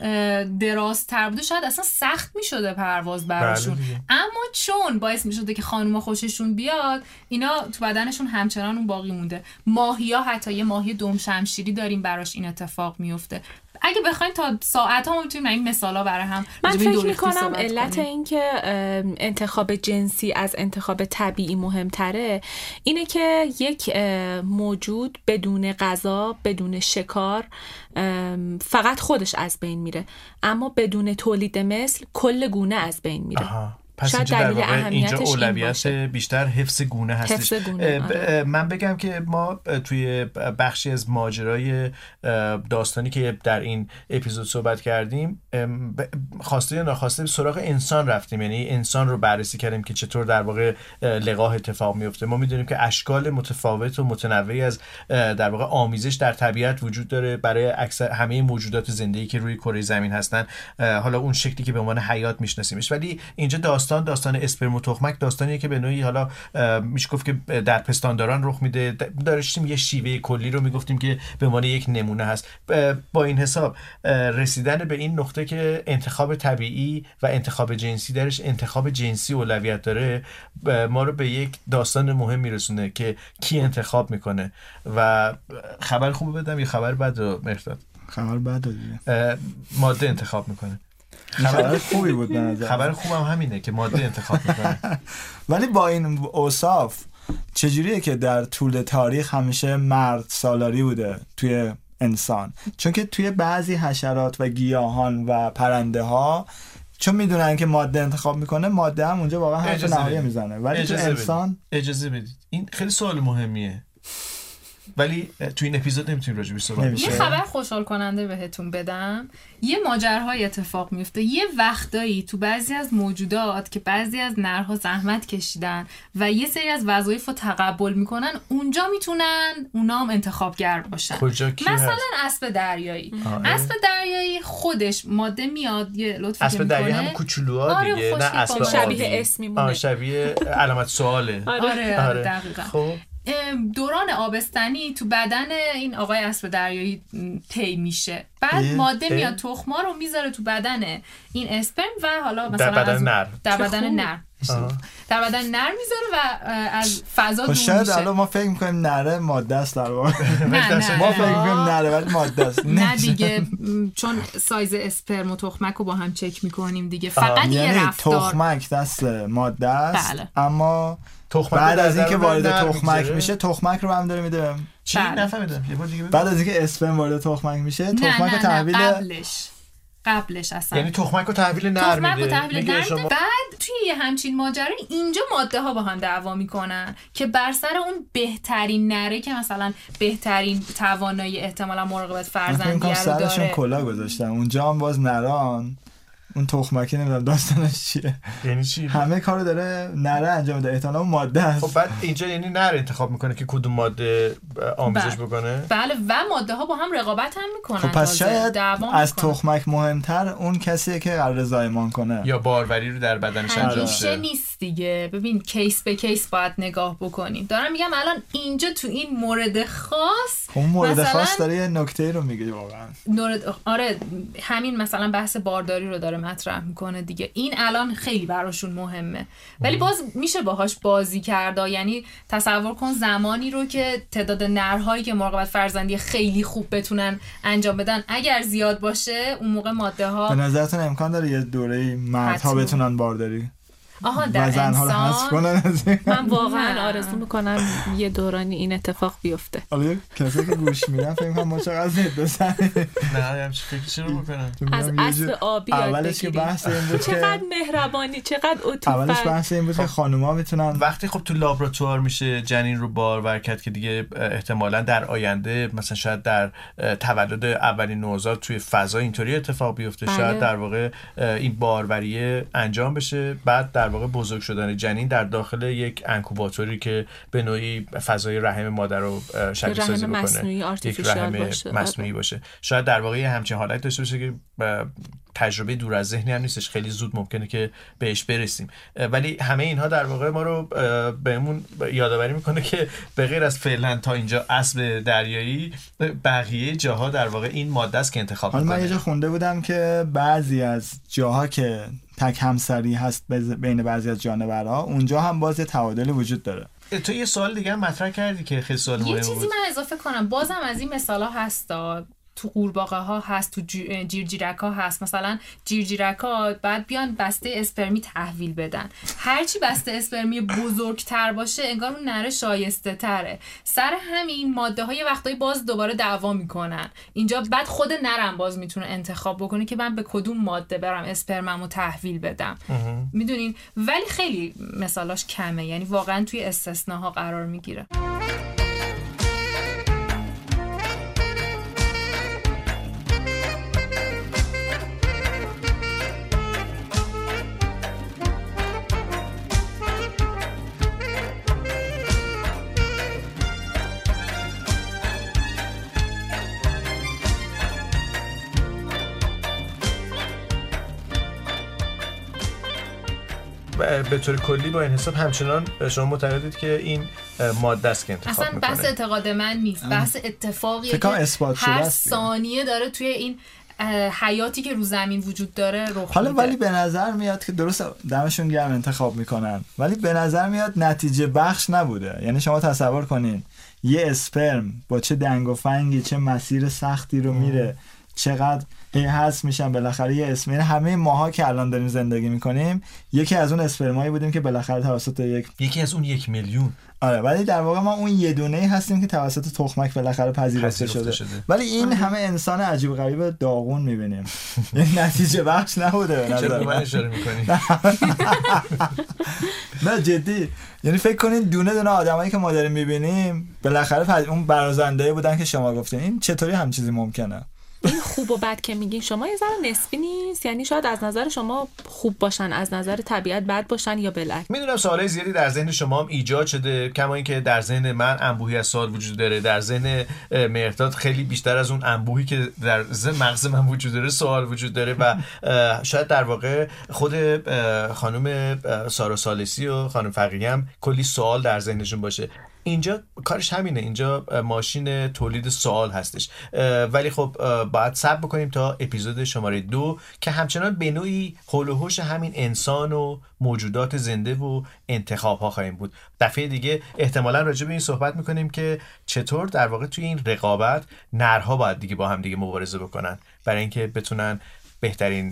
درازتر بوده شاید اصلا سخت میشده پرواز براشون، اما چون باعث میشده که خانوما خوششون بیاد اینا تو بدنشون همچنان اون باقی مونده. ماهیا، حتی یه ماهی دم شمشیری داریم براش این اتفاق میفته. اگه بخوایم تا ساعت ها میتونیم این مثالا برای هم. من فکر میکنم علت این که انتخاب جنسی از انتخاب طبیعی مهمتره اینه که یک موجود بدون غذا، بدون شکار فقط خودش از بین میره، اما بدون تولید مثل کل گونه از بین میره. آها. پس اینجا در واقع اینجا اولویت بیشتر حفظ گونه هستش. گونه. ب... من بگم که ما توی بخشی از ماجرای داستانی که در این اپیزود صحبت کردیم خواسته یا ناخواسته سراغ انسان رفتیم، یعنی انسان رو بررسی کردیم که چطور در واقع لقاح اتفاق میفته. ما میدونیم که اشکال متفاوت و متنوعی از در واقع آمیزش در طبیعت وجود داره برای اکثر همه موجودات زنده‌ای که روی کره زمین هستن، حالا اون شکلی که به عنوان حیات میشناسیمش. ولی اینجا داستان داستان اسپرم و تخمک داستانیه که به نوعی حالا میشه گفت که در پستانداران رخ میده. داشتیم یه شیوه کلی رو میگفتیم که به عنوان یک نمونه هست. با این حساب رسیدن به این نقطه که انتخاب طبیعی و انتخاب جنسی درش انتخاب جنسی اولویت داره ما رو به یک داستان مهم میرسونه که کی انتخاب میکنه. و خبر خوب بدم یا خبر بد رو مرداد؟ خبر بد دیگه. ماده انتخاب میکنه. خبر خوبی بود به نظر. خبر خوبم همینه که ماده انتخاب میکنه. ولی با این اوصاف چجوریه که در طول تاریخ همیشه مرد سالاری بوده توی انسان؟ چون که توی بعضی حشرات و گیاهان و پرنده ها چون میدونن که ماده انتخاب میکنه، ماده هم اونجا واقعا حرف نهایی میزنه. ولی تو انسان بدید. اجازه بدید، این خیلی سوال مهمیه ولی تو این اپیزود نمیتونیم راجع بهش صحبت کنیم. یه خبر خوشحال کننده بهتون بدم. یه ماجراهای اتفاق میفته یه وقتایی تو بعضی از موجودات که بعضی از نرها زحمت کشیدن و یه سری از وظایف رو تقبل میکنن، اونجا میتونن اونا هم انتخابگر باشن. کجا کی مثلا هست؟ اسب دریایی. اسب دریایی خودش ماده میاد یه لطفی اسب دریایی هم کوچولوها دیگه. آره، نه اسب شبیه اسمی مونه. شبیه علامت سواله. آره, آره, آره دقیقاً. خب دوران آبستنی تو بدن این آقای اسب دریایی طی میشه، بعد اه؟ ماده اه؟ میاد تخما رو میذاره تو بدن این اسپرم و حالا مثلا در بدن از نر در بدن نر در بدن نر میذاره و از فضا دور میشه. شاید الان ما فکر میکنیم نره ماده است در واقع. نه نه ما فکر میکنیم نره ولی ماده است. نه دیگه، چون سایز اسپرم و تخمک رو با هم چک میکنیم دیگه، فقط یه یعنی رفتار. تخمک دست ماده است. بله. اما تخمک بعد رو از در اینکه درون وارد نر تخمک می‌گذاره؟ میشه تخمک رو هم داره میده. چی؟ بله. نفهمیدم یه بار دیگه بگو. بعد از اینکه اسپرم وارد تخمک میشه نه تخمک نه رو تحویل نه قبلش قبلش اصلا یعنی تخمک رو تحویل نر میده. تخمک رو تحویل میگه نر شما- میده. بعد توی یه همچین ماجرا اینجا ماده ها با هم دعوا میکنن که بر سر اون بهترین نره که مثلا بهترین توانایی احتمالا مراقبت فرزندیه رو سرشون داره. کلا گذاشتن اونجا هم باز نران اون تخمکی نمیدونم داستانش چیه، یعنی چی؟ همه کارو داره نره انجام میده، احتمالاً ماده است. خب بعد اینجا یعنی نر انتخاب میکنه که کدوم ماده آمیزش بله. بکنه. بله و ماده ها با هم رقابت هم میکنن. خب پس شاید از میکنن. تخمک مهمتر اون کسیه که قرار زایمان کنه یا باروری رو در بدنش انجام همیشه بده. نیست دیگه. ببین کیس به کیس باید نگاه بکنیم. دارم میگم الان اینجا تو این مورد خاص خب مورد مثلا خاص داره یه نکته رو میگه واقعا. نورد... آره همین مثلا بحث بارداری رو داره مطرح میکنه دیگه. این الان خیلی براشون مهمه ولی باز میشه باهاش بازی کرد. یعنی تصور کن زمانی رو که تعداد نرهایی که مراقبت فرزندی خیلی خوب بتونن انجام بدن اگر زیاد باشه اون موقع ماده ها. به نظرتون امکان داره یه دوره مردها حتما. بتونن بارداری آها در و زنها رو حذف انسان کنن از این؟ من واقعا نه. آرزو میکنم یه دورانی این اتفاق بیفته. حالا کسی که گوش میدن فکر کنم ما چقدر زد بزنیم. نه همچین فکر چرا بکنم. از اسب آبی یاد اولش که بگیریم. بحث این بود که چقدر مهربانی، چقدر اولش عطوفت. بحث این بود که خانوما میتونن وقتی خب تو لابراتوار میشه جنین رو بارور کرد که دیگه احتمالاً در آینده مثلا شاید در تولد اولین نوزاد توی فضا اینطوری اتفاق بیفته. بله. شاید در واقع این باروری انجام بشه، بعد در واقع بزرگ شدن جنین در داخل یک انکوباتوری که به نوعی فضای رحم مادر رو شبیه رحم سازی بکنه، مصنوعی یک آرتفیشال رحم باشه. مصنوعی باشه. شاید در واقع یه همچین حالت داشته باشه که تجربه دور از ذهنی هم نیستش، خیلی زود ممکنه که بهش برسیم. ولی همه اینها در واقع ما رو بهمون یادآوری میکنه که به غیر از فعلا تا اینجا اسب دریایی بقیه جاها در واقع این ماده است که انتخاب حالا میکنه. من یه جا خونده بودم که بعضی از جاها که تک همسری هست بین بعضی از جانورها اونجا هم باز یه تعادلی وجود داره. تو یه سوال دیگه هم مطرح کردی که خیلی سوال یه مهمی چیزی بود. من اضافه کنم، بازم از این مثالا هستا، تو قورباغه ها هست، تو جیرجیرک ها هست. مثلا جیرجیرک ها بعد بیان بسته اسپرمی تحویل بدن، هرچی بسته اسپرمی بزرگتر باشه انگار اون نره شایسته تره. سر همین ماده های وقتایی باز دوباره دعوا میکنن اینجا. بعد خود نرم باز میتونه انتخاب بکنه که من به کدوم ماده برم اسپرممو تحویل بدم. میدونین ولی خیلی مثالاش کمه، یعنی واقعا توی استثناها قرار میگیره. به طور کلی با این حساب همچنان شما معتقدید که این ماده است که انتخاب اصلا میکنه؟ بحث اعتقاد من نیست، بحث اتفاقیه فکر کنم که اثبات شده هر است. ثانیه داره توی این حیاتی که رو زمین وجود داره رخ حالا میده. ولی به نظر میاد که درست دمشون گرم انتخاب میکنن ولی به نظر میاد نتیجه بخش نبوده. یعنی شما تصور کنین یه اسپرم با چه دنگ و فنگی چه مسیر سختی رو میره، چقدر این هست میشن بالاخره یه اسم. یعنی همه ماها که الان داریم زندگی میکنیم یکی از اون اسپرمایی بودیم که بالاخره توسط یک یکی از اون یک میلیون. آره ولی در واقع ما اون یه دونه‌ای هستیم که توسط تخمک بالاخره پذیرفته شده. شده ولی این همه انسان عجیب غریب داغون میبینیم. این نتیجه بخش نبوده به نظر چرا من. من اشاره میکنی؟ نه جدی، یعنی فکر کنین دونه دونه آدمایی که ما داریم میبینیم بالاخره پذ... اون برازنده بودن که شما گفتین. این چطوری هم چیزی ممکنه؟ این خوب و بد که میگین شما یه ذره نسبی نیست؟ یعنی شاید از نظر شما خوب باشن از نظر طبیعت بد باشن یا بالعکس؟ میدونم سوالای زیادی در ذهن شما هم ایجاد شده، کما اینکه در ذهن من انبوهی از سوال وجود داره، در ذهن مهرداد خیلی بیشتر از اون انبوهی که در ذهن مغز من وجود داره سوال وجود داره و شاید در واقع خود خانم سارا ثالثی و خانم فقیهی هم کلی سوال در ذهنشون باشه. اینجا کارش همینه، اینجا ماشین تولید سوال هستش. ولی خب باید صبر بکنیم تا اپیزود شماره دو که همچنان به نوعی حول و حوش همین انسان و موجودات زنده و انتخاب ها خواهیم بود. دفعه دیگه احتمالاً راجع به این صحبت میکنیم که چطور در واقع توی این رقابت نرها باید دیگه با هم دیگه مبارزه بکنن برای اینکه بتونن بهترین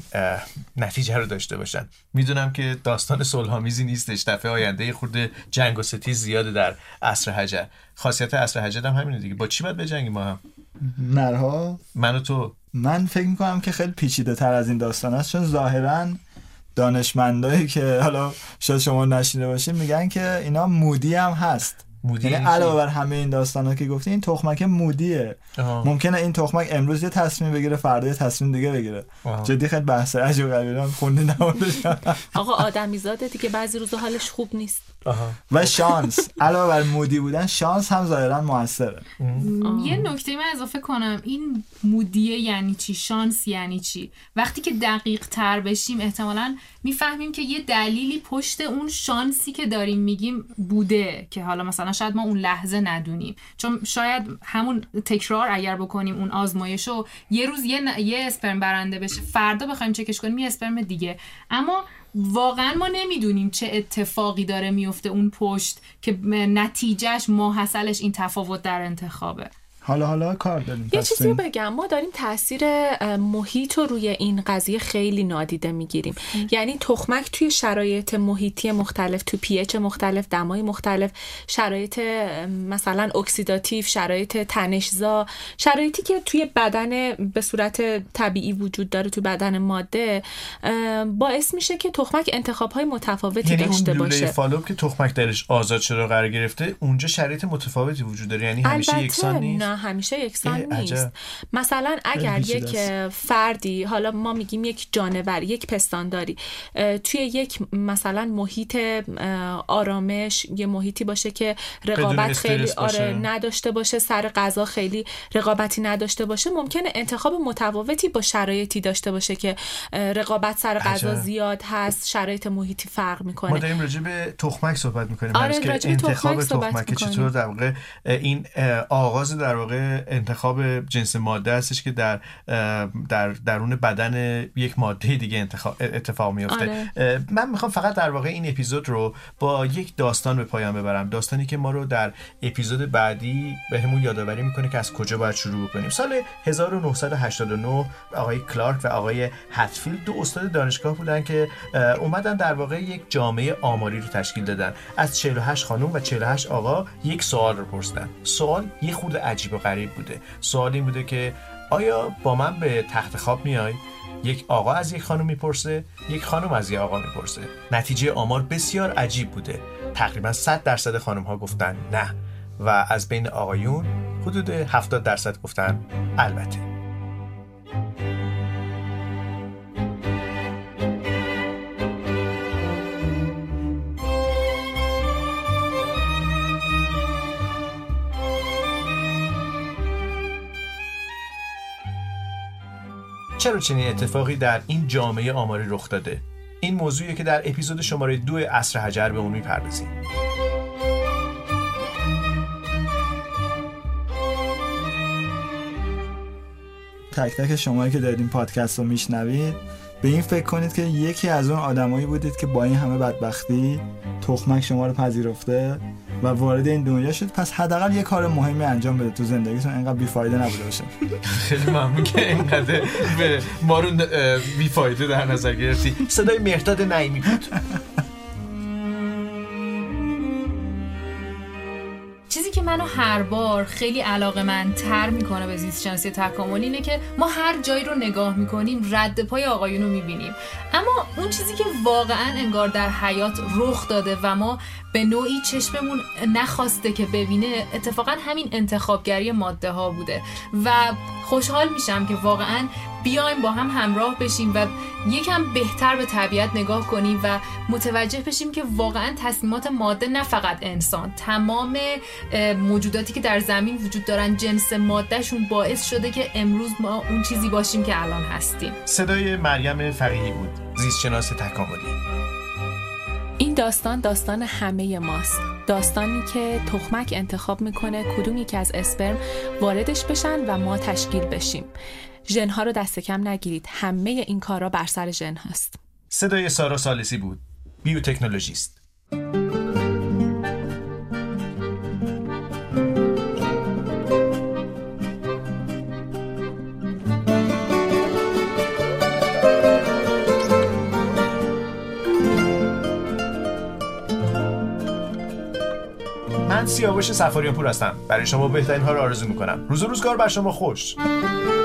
نتیجه رو داشته باشن. میدونم که داستان صلح‌آمیزی نیستش، دفعه آینده خورده جنگ و ستیز زیاده در عصر حجر. خاصیت عصر حجر هم همینه دیگه. با چی باید بجنگیم ما هم؟ نرها؟ من و تو. من فکر میکنم که خیلی پیچیده تر از این داستان است، چون ظاهراً دانشمندایی که حالا شاید شما نشینده باشین میگن که اینا مودی هم هست. یعنی علاوه بر همه این داستانا که گفتی این تخمک مودیه. آه. ممکنه این تخمک امروز یه تصمیم بگیره فردا یه تصمیم دیگه بگیره. آه. جدی خیلی بحث عجیب غریبه خونده نموندش. آقا آدمیزاده دیگه، بعضی روزا حالش خوب نیست. آها. و شانس علاوه بر مودی بودن شانس هم ظاهرا موثره. یه نکته من اضافه کنم، این مودیه یعنی چی، شانس یعنی چی؟ وقتی که دقیق تر بشیم احتمالاً میفهمیم که یه دلیلی پشت اون شانسی که داریم میگیم بوده که حالا مثلا شاید ما اون لحظه ندونیم، چون شاید همون تکرار اگر بکنیم اون آزمایشو یه روز یه, ن... یه اسپرم برنده بشه، فردا بخوایم چکش کنیم یه اسپرم دیگه، اما واقعا ما نمیدونیم چه اتفاقی داره میفته اون پشت که نتیجهش ماحصلش این تفاوت در انتخابه. حالا حالا کار داریم. یه چیزی بگم، ما داریم تاثیر محیط رو روی این قضیه خیلی نادیده میگیریم. یعنی تخمک توی شرایط محیطی مختلف، تو پی اچ مختلف، دمای مختلف، شرایط مثلا اکسیداتیو، شرایط تنش‌زا، شرایطی که توی بدن به صورت طبیعی وجود داره تو بدن ماده، باعث میشه که تخمک انتخاب‌های متفاوتی یعنی داشته اون باشه. لوله فالوپ که تخمک درش آزاد شده قرار گرفته، اونجا شرایط متفاوتی وجود داره، یعنی همیشه یکسان نیست. همیشه یکسان نیست. مثلا اگر یک فردی، حالا ما میگیم یک جانور، یک پستانداری توی یک مثلا محیط آرامش، یه محیطی باشه که رقابت خیلی آره نداشته باشه، سر غذا خیلی رقابتی نداشته باشه، ممکنه انتخاب متفاوتی با شرایطی داشته باشه که رقابت سر غذا زیاد هست، شرایط محیطی فرق میکنه. ما داریم راجع به تخمک صحبت میکنیم. آره که انتخاب تخمک چطور در واقع این آغاز در واقع انتخاب جنس ماده هستش که در در درون بدن یک ماده دیگه انتخاب اتفاق میفته. آره. من میخوام فقط در واقع این اپیزود رو با یک داستان به پایان ببرم، داستانی که ما رو در اپیزود بعدی بهمون یادآوری میکنه که از کجا باید شروع بکنیم. سال هزار و نهصد و هشتاد و نه آقای کلارک و آقای هتفیلد دو استاد دانشگاه بودن که اومدن در واقع یک جامعه آماری رو تشکیل دادن. از چهل و هشت خانم و چهل و هشت آقا یک سوال رو پرسیدن. سوال یه خورده عجیب و غریب بوده. سوال این بوده که آیا با من به تخت خواب میای؟ یک آقا از یک خانم میپرسه، یک خانم از یک آقا میپرسه. نتیجه آمار بسیار عجیب بوده. تقریبا صد درصد خانم ها گفتن نه و از بین آقایون حدود هفتاد درصد گفتن البته. چرا چنین اتفاقی در این جامعه آماری رخ داده؟ این موضوعیه که در اپیزود شماره دو عصر حجر به اون میپردازیم. تک تک شمایی که دارید این پادکست رو میشنوید به این فکر کنید که یکی از اون آدمایی بودید که با این همه بدبختی تخمک شما رو پذیرفته و وارد این دنیا شد، پس حداقل یه کار مهمی انجام بده تو زندگیتون، اینقدر بیفایده نبوده باشه. خیلی ممنون که اینقدر به ما رو بیفایده در نظر گرفتی. صدای مهرداد نعیمی بود. چیزی که منو هر بار خیلی علاقه‌مندتر میکنه به زیست شناسی تکاملی اینه که ما هر جایی رو نگاه میکنیم رد پای آقایون رو میبینیم، اما اون چیزی که واقعا انگار در حیات رخ داده و ما به نوعی چشممون نخواسته که ببینه اتفاقا همین انتخابگری ماده ها بوده و خوشحال میشم که واقعا بیایم با هم همراه بشیم و یکم بهتر به طبیعت نگاه کنیم و متوجه بشیم که واقعا تصمیمات ماده نه فقط انسان، تمام موجوداتی که در زمین وجود دارن جنس مادهشون باعث شده که امروز ما اون چیزی باشیم که الان هستیم. صدای مریم فقیهی بود، زیست شناس تکاملی. این داستان داستان همه ماست، داستانی که تخمک انتخاب میکنه کدوم یکی از اسپرم واردش بشن و ما تشکیل بشیم. ژن‌ها رو دست کم نگیرید، همه این کارا بر سر ژن هست. صدای سارا ثالثی بود، بیوتکنولوژیست. من سیاوش سفاریان پور هستم. برای شما بهترین ها رو آرزو میکنم. روز و روزگار بر شما خوش.